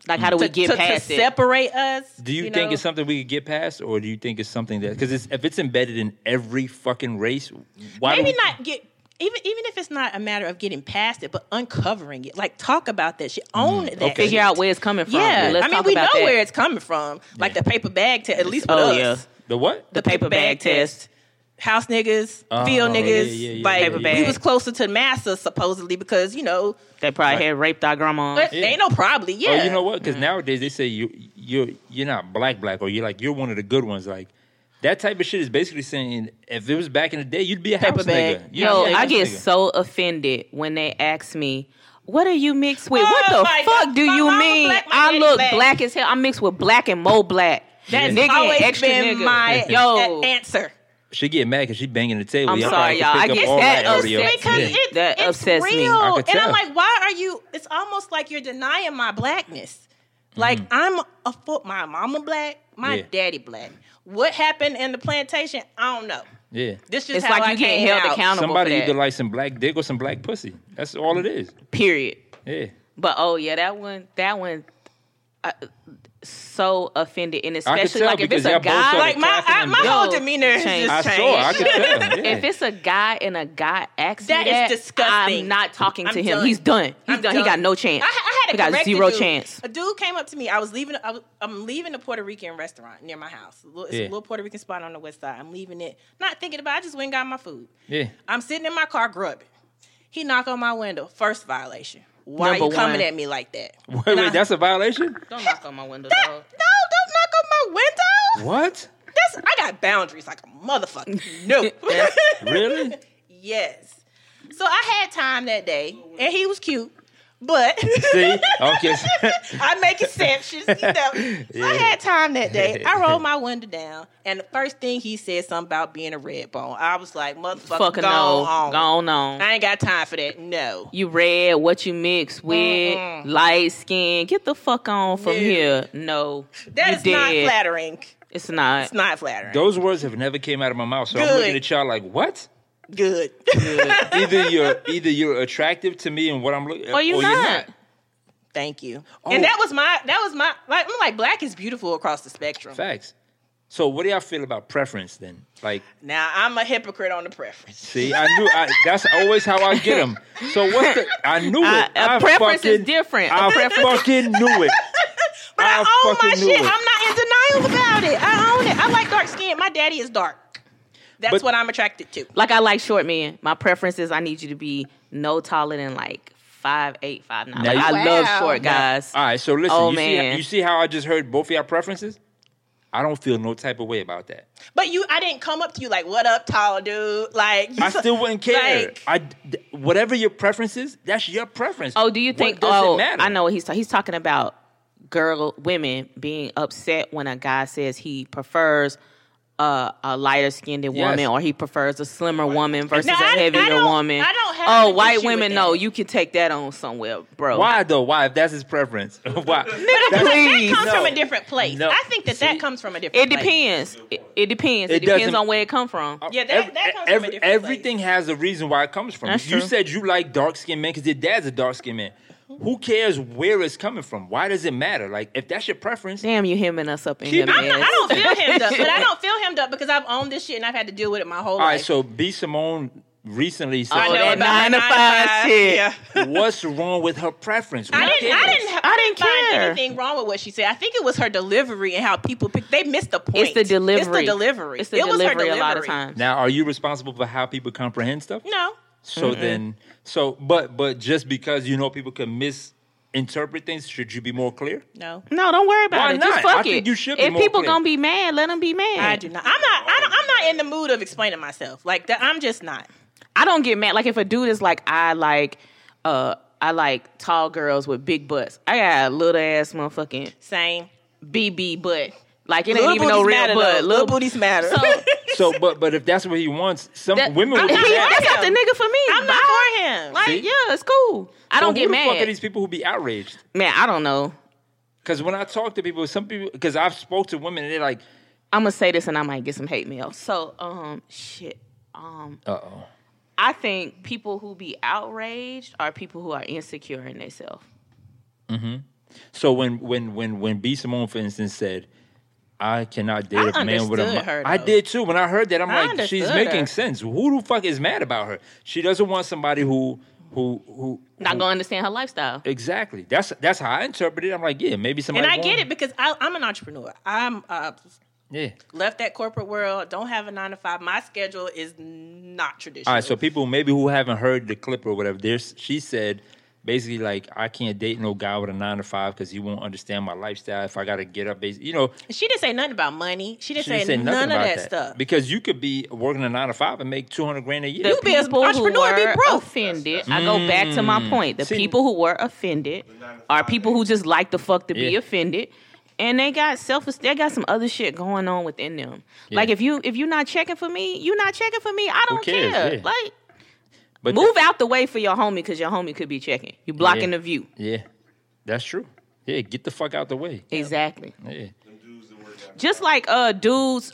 Like, how do we get past to it? separate us? Do you think it's something we could get past, or do you think it's something that because if it's embedded in every fucking race, why maybe not get even if it's not a matter of getting past it, but uncovering it. Like, talk about that shit, own that. Okay. Figure out where it's coming from. Yeah, Let's I mean, talk we about know that. where it's coming from. Like the paper bag test, at least with us. Yeah. The what? The paper bag test. House niggas, field niggas, yeah, like paper we bag. was closer to massa supposedly because They probably had raped our grandma. but ain't no probably, yeah. Oh, you know what? Because nowadays they say you're not black, or you're one of the good ones. Like that type of shit is basically saying if it was back in the day, you'd be a Paper house bag. nigga. Yo, You'd be a I house get nigga. so offended when they ask me, what are you mixed with? Oh What the my fuck God. do My you mama mean? black, my I daddy look black. black as hell. I'm mixed with black and more black. That's nigga always and extra been nigga. my Yo. answer. She get mad because she banging the table. I'm Y'all sorry, probably y'all. could pick I up get all that audio. upset Because Yeah. That it's upsets me. real. I could And I'm tell. like, why are you? It's almost like you're denying my blackness. Like I'm my mama black, my Yeah. daddy black. What happened in the plantation? I don't know. Yeah. This just It's how like I you getting came held out. accountable Somebody for either that. like some black dick or some black pussy. That's all it is. Period. Yeah. But oh yeah, that one, so offended, and I could especially tell like if because it's a y'all both guy, started Like my clapping my and- whole Yo, demeanor has change. just I changed. saw. I could tell. Yeah. if it's a guy and a guy asks That me that, is disgusting. I'm not talking to I'm him. done. He's done. He's I'm done. He got done. no chance. I had he to got correct zero a dude. chance. A dude came up to me. I'm leaving a Puerto Rican restaurant near my house. It's a little Puerto Rican spot on the west side. I'm leaving it, not thinking about it. I just went and got my food. Yeah. I'm sitting in my car grubbing. He knocked on my window. First violation. Why Number are you coming one. at me like that? Wait, that's a violation? Don't knock on my window, No, dog. don't knock on my window. What? I got boundaries like a motherfucker. No. Really? Yes. So I had time that day, and he was cute. But See? Okay. I make exceptions, you know. So I had time that day. I rolled my window down, and the first thing he said something about being a red bone. I was like, motherfucker, Fucking go no. on. Go on. I ain't got time for that. No. You red, what you mix with, light skin. Get the fuck on from No. here. No. That you is not dead. flattering. It's not. It's not flattering. Those words have never came out of my mouth, so I'm Good. looking at y'all like, what? Good. Either you're attractive to me and what I'm looking, Or you not. Thank you. Oh. And that was my like I'm like black is beautiful across the spectrum. Facts. So what do y'all feel about preference then? Like, Now I'm a hypocrite on the preference. see, that's always how I get them. So what's the? I knew it. A preference is different. A I preference- fucking knew it. But I own my fucking knew shit. it. I'm not in denial about it. I own it. I like dark skin. My daddy is dark. That's But- what I'm attracted to. Like I like short men. My preference is I need you to be no taller than like 5'8", 5'9". Now Like you- I love Wow. short guys. All right, so listen. Oh, you man. see how I just heard both of y'all preferences? I don't feel no type of way about that. But I didn't come up to you like, "What up, tall dude?" Like I still wouldn't care. Like, Whatever your preference is, that's your preference. Oh, do you think? What does Oh, it matter? I know what he's talking about. Women being upset when a guy says he prefers a lighter skinned woman, Yes. or he prefers a slimmer woman versus No, a I heavier don't- woman. I don't have Oh, an white issue women, with no, that. you can take that on somewhere, bro. Why though? Why if that's his preference? Why? but that Please. comes No. from a different place. No. I think that See? comes from a different It place. depends. It depends. It It depends doesn't- on where it come from. Yeah, that comes from a different everything has a reason why it comes from. That's You true. said you like dark skinned men because your dad's a dark skinned man. Who cares where it's coming from? Why does it matter? Like if that's your preference, Damn, you hemming us up in Keep- your I'm mess. I don't feel hemmed up, but I don't feel hemmed up because I've owned this shit and I've had to deal with it my whole all right. life. So B Simone recently said, I know that about 9 to 5 shit. Yeah. "What's wrong with her preference?" Who I didn't I didn't find care. anything wrong with what she said. I think it was her delivery and how people pick. They missed the point. It's the delivery. It's the delivery. It's the It was her delivery a lot of delivery. times. Now, are you responsible for how people comprehend stuff? No. So then, but just because you know people can misinterpret things, should you be more clear? No. No, don't worry about Why it. not? Just fuck I it. think you should be if more people clear. gonna be mad, let them be mad. I do not. I'm not in the mood of explaining myself. Like that. I'm just not. I don't get mad. Like if a dude is like, I like tall girls with big butts. I got a little ass motherfucking Same. BB butt. Like it Little ain't even no booties real matter, butt. though. Little booties matter. So So, but if that's what he wants, some that, women will be not mad. that's not the nigga for me. I'm not Bye. for him. Like, See? yeah, it's cool. I don't So get who the fuck are mad. these people who be outraged? Man, I don't know. Because when I talk to people, some people, because I've spoke to women and they're like, I'm gonna say this and I might get some hate mail. So, uh-oh. I think people who be outraged are people who are insecure in themselves. Mm-hmm. So when B. Simone, for instance, said, I cannot date a man with a understood her, I though. did too. When I heard that, I'm I like, she's understood making her. sense. Who the fuck is mad about her? She doesn't want somebody who Not gonna understand her lifestyle. exactly. That's how I interpret it. I'm like, yeah, maybe somebody. And I get want- it because I'm an entrepreneur. I'm Yeah. left that corporate world. Don't have a 9 to 5. My schedule is not traditional. All right. So people maybe who haven't heard the clip or whatever, she said basically like, I can't date no guy with a 9 to 5 because he won't understand my lifestyle. If I got to get up, basically, She didn't say nothing about money. She didn't, she didn't say say none nothing of about that stuff. because you could be working a 9 to 5 and make $200,000 a year. The You be an people who entrepreneur, be were broke. offended. I go back to my point. The See- people who were offended are people who just like the fuck to be Yeah. offended, and they got they got some other shit going on within them. Yeah. Like if you're not checking for me, you're not checking for me. I don't cares? care. Yeah. Like But move out the way for your homie because your homie could be checking. You blocking the view. Yeah, that's true. Yeah, get the fuck out the way. Exactly. Yeah. Just like dudes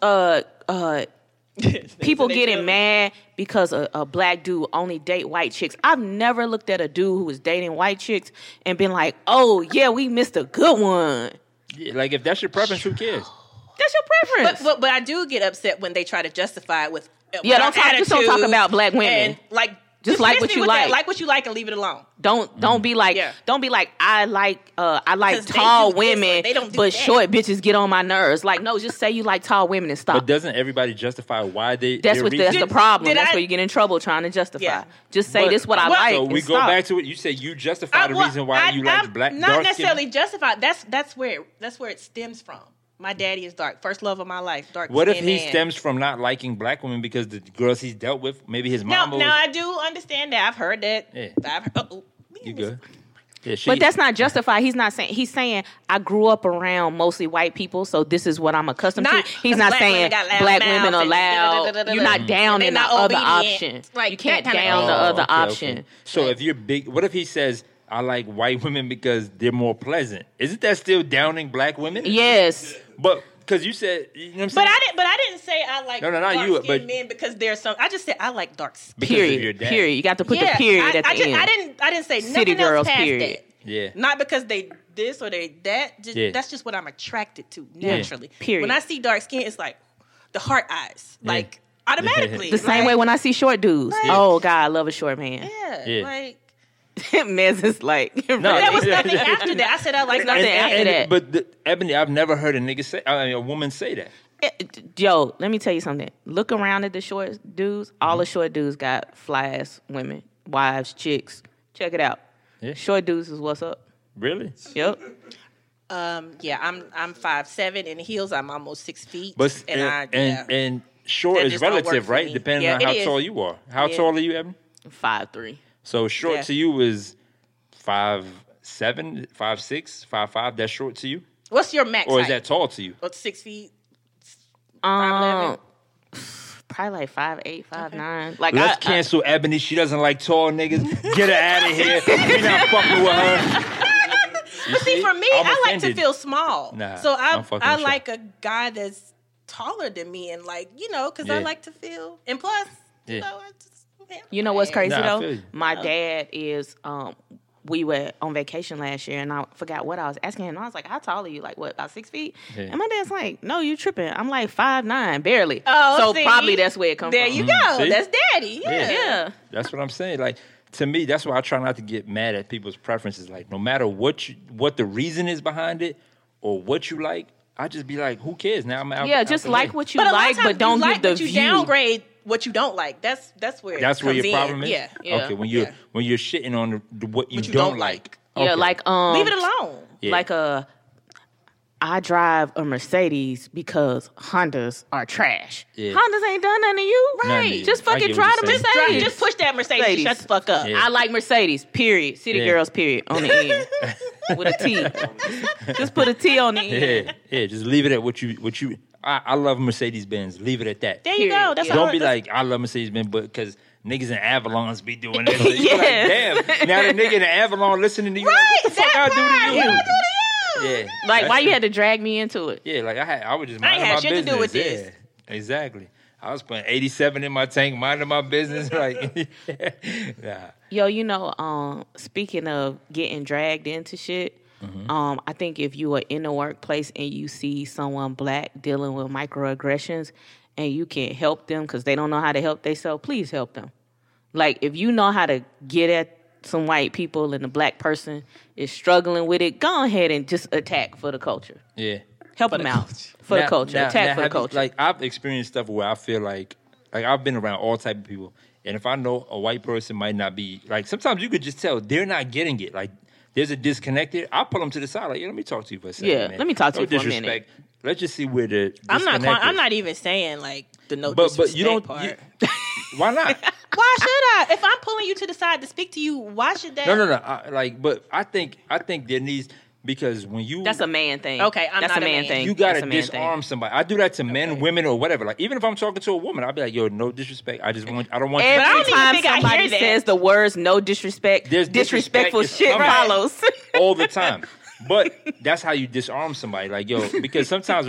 people getting mad because a black dude only date white chicks. I've never looked at a dude who was dating white chicks and been like, oh yeah, we missed a good one. Yeah, like if that's your preference, who cares? That's your preference. But I do get upset when they try to justify it with Yeah, just don't talk about black women. and like Just like miss what me you with that. like. Like what you like and leave it alone. Don't be like Yeah. don't be like I like 'Cause they tall do this or women, they don't do but that. short bitches get on my nerves. Like no, just say you like tall women and stop. But doesn't everybody justify why they? That's their what that's reason? the problem. Did That's I- where you get in trouble trying to justify. Yeah. Just say But- this what I Well, like. So and we go stop. back to it. You say you justify the reason why you like black. Not dark necessarily skin. justified. That's where it stems from. My daddy is dark. First love of my life. Dark. What if he man. stems from not liking black women because the girls he's dealt with, maybe his mom? Now I do understand that. I've heard that. Yeah. I've heard, You good? Yeah, But that's not justified. He's not saying. He's saying I grew up around mostly white people, so this is what I'm accustomed Not- to. He's 'cause not black saying women got loud black women mouths are and loud. da-da-da-da-da. You're not down They're in the not other obedient. option. Like, you can't that kinda down the thing. other okay, option. okay. So if you're big, what if he says I like white women because they're more pleasant? Isn't that still downing black women? Yes. But because you said, you know what I'm saying? But I didn't say I like No, not dark you, skinned but- men because there's some. I just said I like dark skin. Because of your Period. dad. Period. You got to put the period at the end. I didn't say City nothing girls, else past period. that. Yeah. Not because they this or they that. Just, Yeah. That's just what I'm attracted to naturally. Period. When I see dark skin, it's like the heart eyes, Yeah. like automatically. The same way when I see short dudes. Like- Oh God, I love a short man. Yeah, Yeah. like Mez is like, No, there was yeah. nothing after that. I said I like nothing nothing after that. But Ebony, I've never heard a nigga say, a woman say that. Yo, let me tell you something. Look around at the short dudes. All the short dudes got fly ass women, wives, chicks. Check it out. Yeah. Short dudes is what's up. Really? Yep. Yeah, I'm 5'7" in heels. I'm almost 6 feet. But and short That is just don't work relative, for right? me. Depending Yeah, on it how is. tall you are. How Yeah. tall are you, Ebony? 5'3". So short Yeah. to you is 5'7", 5'6", 5'5". That's short to you, What's your max or is height? that tall to you? 6 feet? Um, probably like 5'8", 5'9". Like Let's cancel Ebony. She doesn't like tall niggas. Get her out of here. We're not fucking with her. You See, for me, I'm I like to offended. feel small. Nah, so I'm fucking I with you. like a guy that's taller than me, and because I Yeah. like to feel. And plus, Yeah. I just, You know what's crazy Nah, I though? feel you. My dad is we were on vacation last year and I forgot what I was asking him. And I was like, how tall are you? Like what, about 6 feet? Yeah. And my dad's like, no, you tripping. I'm like 5'9", barely. Oh, so see? probably that's where it comes There from. you go. See? That's daddy. Yeah. Yeah. That's what I'm saying. Like, to me, that's why I try not to get mad at people's preferences. Like, no matter what the reason is behind it or what you like, I just be like, who cares? Now I'm out. Yeah, out just the like way. what you But a lot of like, times but don't you give like, the but you view. downgrade what you don't like. That's where it That's where comes your problem in. is. Yeah. Yeah. Okay, when Yeah. you're shitting on what you, What you don't don't like. Yeah, Okay. like Leave it alone. Yeah. like I drive a Mercedes because Hondas are trash. Yeah. Hondas ain't done nothing to you, Nothing to you. Just I fucking get what drive you're the saying. Mercedes. Just push that Mercedes. and Shut the fuck up. Yeah. I like Mercedes. Period. City Yeah. girls. Period. On the end with a T. Just put a T on the end. Yeah, just leave it at what you. I love Mercedes Benz. Leave it at that. There you go. Period. That's Yeah. all. Don't be like, I love Mercedes Benz, but because niggas in Avalons be doing this. You're like, Yes. damn. Now the nigga in Avalon listening to you, Right, like, what the fuck that I do part. to What you? I do to you? Yeah. Like, That's why you it. had to drag me into it? Yeah, like I was just I ain't minding had my shit to business. do with this. Yeah, exactly. I was putting 87 in my tank, minding my business. Like, nah. Yo, speaking of getting dragged into shit, Mm-hmm. I think if you are in the workplace and you see someone black dealing with microaggressions and you can help them because they don't know how to help themselves, please help them. Like, if you know how to get at some white people and the black person is struggling with it, go ahead and just attack for the culture. Yeah. Help them out for the culture. Attack for the culture. Like, I've experienced stuff where I feel like I've been around all type of people. And if I know a white person might not be, like, sometimes you could just tell they're not getting it. Like, there's a disconnect there. I'll pull them to the side. Like, let me talk to you for a second, man. Let me talk to you for disrespect. a minute. Let's just see where the disconnect I'm not even saying, like, the disrespect but you don't, part. Why not? Why should I? If I'm pulling you to the side to speak to you, why should that? No. But I think there needs, because when you... That's a man thing. Okay, that's not a man thing. You got to disarm somebody. I do that to men, women, or whatever. Like, even if I'm talking to a woman, I'll be like, yo, no disrespect. I don't want Every you time think I somebody hear that. says the words no disrespect, There's disrespectful disrespect is shit coming. follows. all the time. But that's how you disarm somebody. Like, yo, because sometimes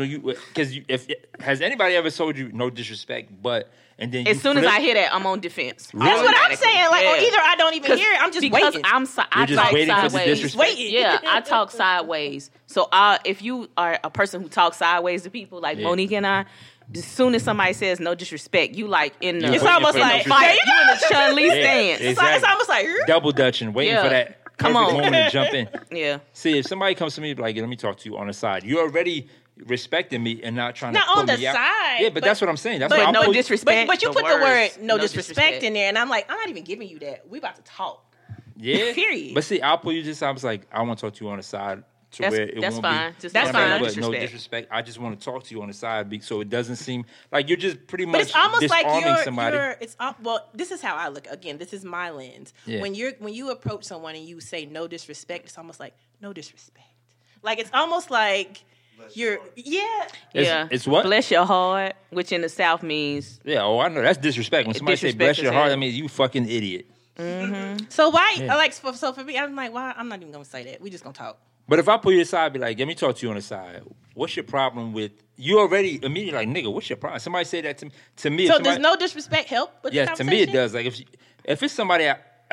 has anybody ever told you no disrespect, and then as soon as I hear that, I'm on defense. Really? That's what I'm saying. Like, or Yeah. either I don't even hear it. I'm just because waiting. I just talk waiting for the sideways. disrespect? Yeah, I talk sideways. So if you are a person who talks sideways to people like Monique and I, as soon as somebody says no disrespect, you like in the It's almost like fight. You in the Chun-Li stance. exactly. It's almost like double dutching, waiting for that Come perfect on. moment to jump in. Yeah. See, if somebody comes to me like, let me talk to you on the side, you're already respecting me and not trying Not to pull on the me out. side, Yeah, but that's what I'm saying. That's why no I'm disrespect. But you the put the word words, no disrespect in there, and I'm like, I'm not even giving you that. We about to talk. Yeah. Period. But see, I'll pull you just. I was like, I want to talk to you on the side. Where it that's won't fine. Be, Just that's I'm like, fine. but no Disrespect. disrespect. I just want to talk to you on the side, so it doesn't seem like you're just pretty much But it's almost like disarming somebody. well, this is how I look. Again, this is my lens. Yeah. When you approach someone and you say no disrespect, it's almost like no disrespect. Like, it's almost like It's what? Bless your heart, which in the South means I know that's disrespect. When somebody say Disrespect bless is your heart, hell. that means you fucking idiot. So why? Like, so for me, I'm like, why? I'm not even gonna say that. We just gonna talk. But if I pull you aside, be like, let me talk to you on the side. What's your problem with you? Already immediately like, nigga, what's your problem? Somebody say that to me. To me, So if somebody, does no disrespect help? With the yes, to me it conversation? does. Like if it's somebody,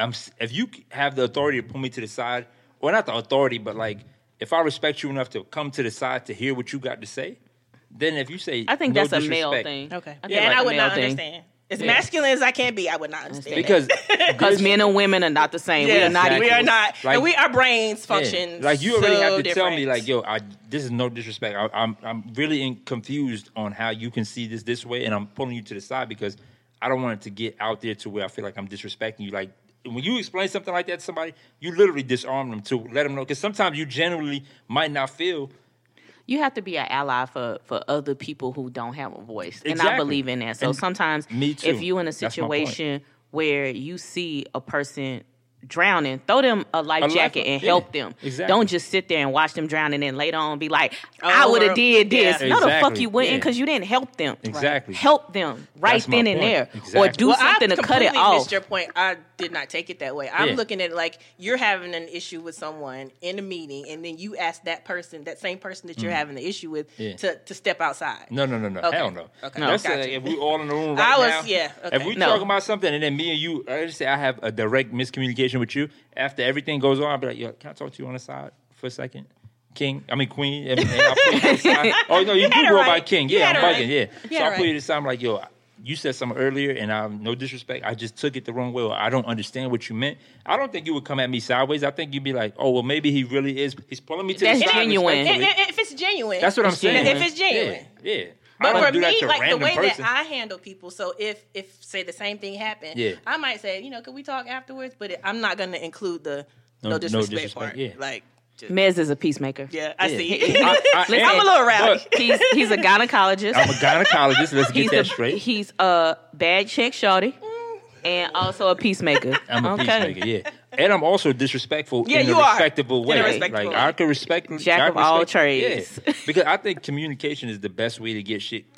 if you have the authority to pull me to the side, or not the authority, but like if I respect you enough to come to the side to hear what you got to say, then if you say, I think no that's a male disrespect, thing. Okay. I think Yeah, and like I a would male not thing. understand. As masculine as I can be, I would not understand. Because men and women are not the same. We are not exactly. we are equal. not. Like- and our brains function. Yeah. Like you already so have to tell different. me, like, yo, this is no disrespect. I'm really confused on how you can see this way, and I'm pulling you to the side because I don't want it to get out there to where I feel like I'm disrespecting you. Like when you explain something like that to somebody, you literally disarm them to let them know. Because sometimes you genuinely might not feel. You have to be an ally for other people who don't have a voice. And I Exactly. believe in that. So And sometimes me too. if you in a That's my point. situation where you see a person drowning, throw them a life jacket and yeah, help them. exactly. Don't just sit there and watch them drown and then later on be like, I would have did this. Yeah. No, the fuck Exactly. you wouldn't Yeah. because you didn't help them. Exactly. Help them right That's my then and point. there. Or Exactly. do something I to cut it completely off. missed your point. I did not take it that way. I'm Yeah. looking at it like you're having an issue with someone in a meeting, and then you ask that person, that same person that you're having the issue with, Yeah. to step outside. No. Okay. Hell no. Okay. That's Gotcha. like, if we all in the room right now. Okay. If we No. talking about something and then me and you, I just say I have a direct miscommunication with you. After everything goes on, I'll be like, yo, can I talk to you on the side for a second? Queen. And I'll put you to the side. Oh, no, you do had it go by right. King. You Yeah, had I'm it bugging. right. Yeah. You So had I'll it put you right. to the side. I'm like, yo, you said something earlier, and no disrespect. I just took it the wrong way, or I don't understand what you meant. I don't think you would come at me sideways. I think you'd be like, oh, well, maybe he really is. He's pulling me to That's the side. genuine. respectfully. If it's genuine, That's what I'm saying. If it's genuine. Yeah. I But don't for do that me, to a like the random way person. that I handle people, so if say the same thing happened, Yeah. I might say, could we talk afterwards? But I'm not going to include the no No disrespect disrespect, part. yeah. Like, just, Mez is a peacemaker. yeah, I Yeah. see. Listen, I'm a little rowdy. But He's a gynecologist. I'm a gynecologist. Let's get that straight. He's a bad chick shorty and also a peacemaker. I'm a okay. peacemaker, yeah. And I'm also disrespectful Yeah, in a you are. respectable way. In a respectable like way. I can respect Jack I of all respect- trades. Yeah. Because I think communication is the best way to get shit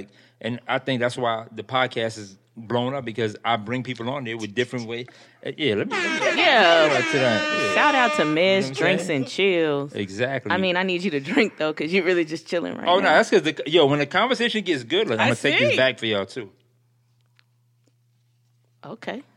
and I think that's why the podcast is blown up because I bring people on there with different ways. Yeah, let me Yeah. right to that. Yeah. Shout out to Mez You know what I'm Drinks saying? and Chills. Exactly. I mean, I need you to drink though, because you're really just chilling right oh now. no, that's because when the conversation gets good, I'm gonna take see. this back for y'all too. Okay.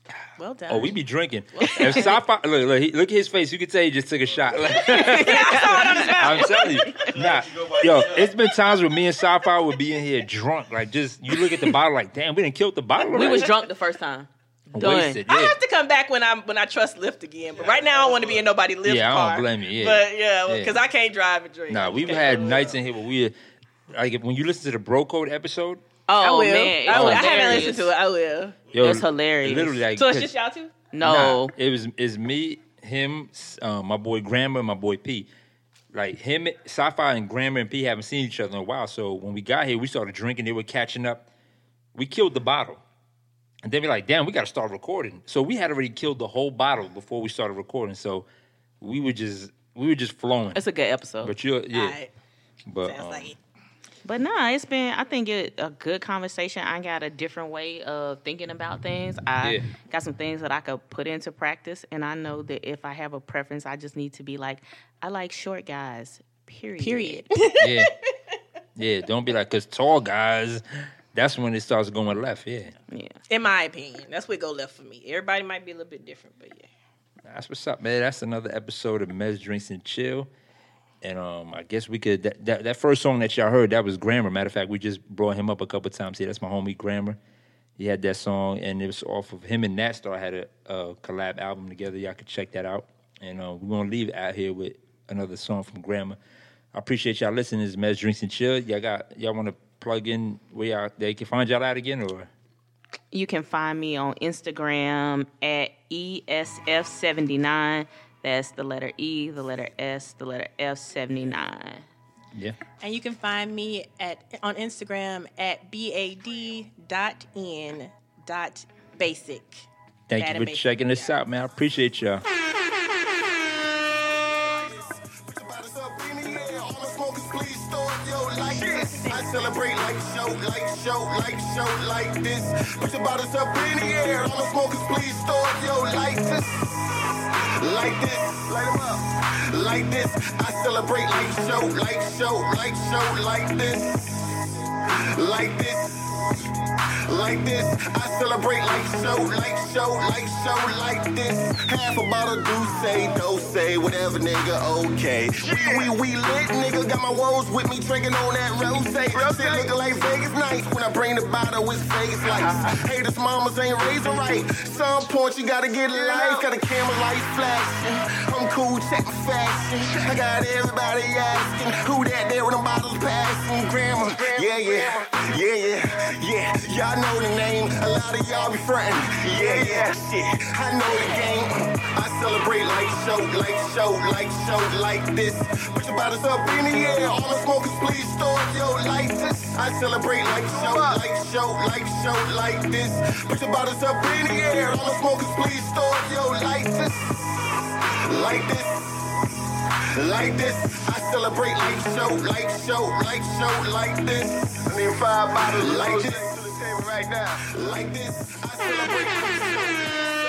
Well done. Oh, we be drinking. If Sci-Fi, look at his face. You can tell he just took a shot. I'm telling you. Nah, yo, it's been times where me and Sci-Fi would be in here drunk. Like, just, you look at the bottle like, damn, we done killed the bottle. We was drunk the first time. Wasted, yeah. I have to come back when I trust Lyft again. But right now, I don't want to be in nobody Lyft car. Yeah, I don't blame you. Yeah. But, because I can't drive and drink. Nah, we've had nights in here where we, like, when you listen to the Bro Code episode. Oh, I will. Man. I I haven't listened to it. I will. Yo, it's hilarious. Literally, like, So it's just y'all two? No. Nah, it's me, him, my boy Grammar, and my boy P. Like, him, Sci-Fi and Grammar and P haven't seen each other in a while. So when we got here, we started drinking. They were catching up. We killed the bottle. And then we're like, damn, we got to start recording. So we had already killed the whole bottle before we started recording. So we were just flowing. It's a good episode. But yeah. Right. But Sounds like it. But nah, it's been, I think, a good conversation. I got a different way of thinking about things. I got some things that I could put into practice. And I know that if I have a preference, I just need to be like, I like short guys, period. Yeah. Yeah, don't be like, because tall guys, that's when it starts going left, yeah. In my opinion. That's where it go left for me. Everybody might be a little bit different, but yeah. That's what's up, man. That's another episode of Mez Drinks and Chill. And I guess we could, that first song that y'all heard, that was Grammar. Matter of fact, we just brought him up a couple times here. That's my homie Grammar. He had that song, and it was off of him and Natstar had a collab album together. Y'all could check that out. And we're going to leave out here with another song from Grammar. I appreciate y'all listening. This is Mez Drinks and Chill. Y'all want to plug in where they can find y'all out again, or? You can find me on Instagram at ESF79. That's the letter E, the letter S, the letter F, 79. Yeah. And you can find me on Instagram at bad.n.basic. Thank you for checking this out, man. I appreciate y'all. I celebrate like show like this. Put your bottles up in the air. All the smokers, please start, yo, like this. Like this, light them up. Like this, I celebrate like show like this. Like this. Like this, I celebrate like show like this. Half a bottle do say, whatever nigga, okay. We lit, nigga, got my woes with me, drinking on that rose. Shit looking like Vegas nights when I bring the bottle with Vegas lights. Haters mamas ain't raising right. Some point you gotta get life, got a camera light flashing. I'm cool, check my fashion. I got everybody asking, who that there with them bottles passing? Grammar, yeah. Y'all know the name, a lot of y'all be frontin'. Yeah, shit, I know the game. I celebrate like show like this. Put your bottles up in the air, all the smokers please start, yo, like this. I celebrate like show like this. Put your bottles up in the air, all the smokers please start, yo, like this. Like this. Like this, I celebrate like show like this. I need 5 bottles like this. Right now. Like this, I celebrate like show.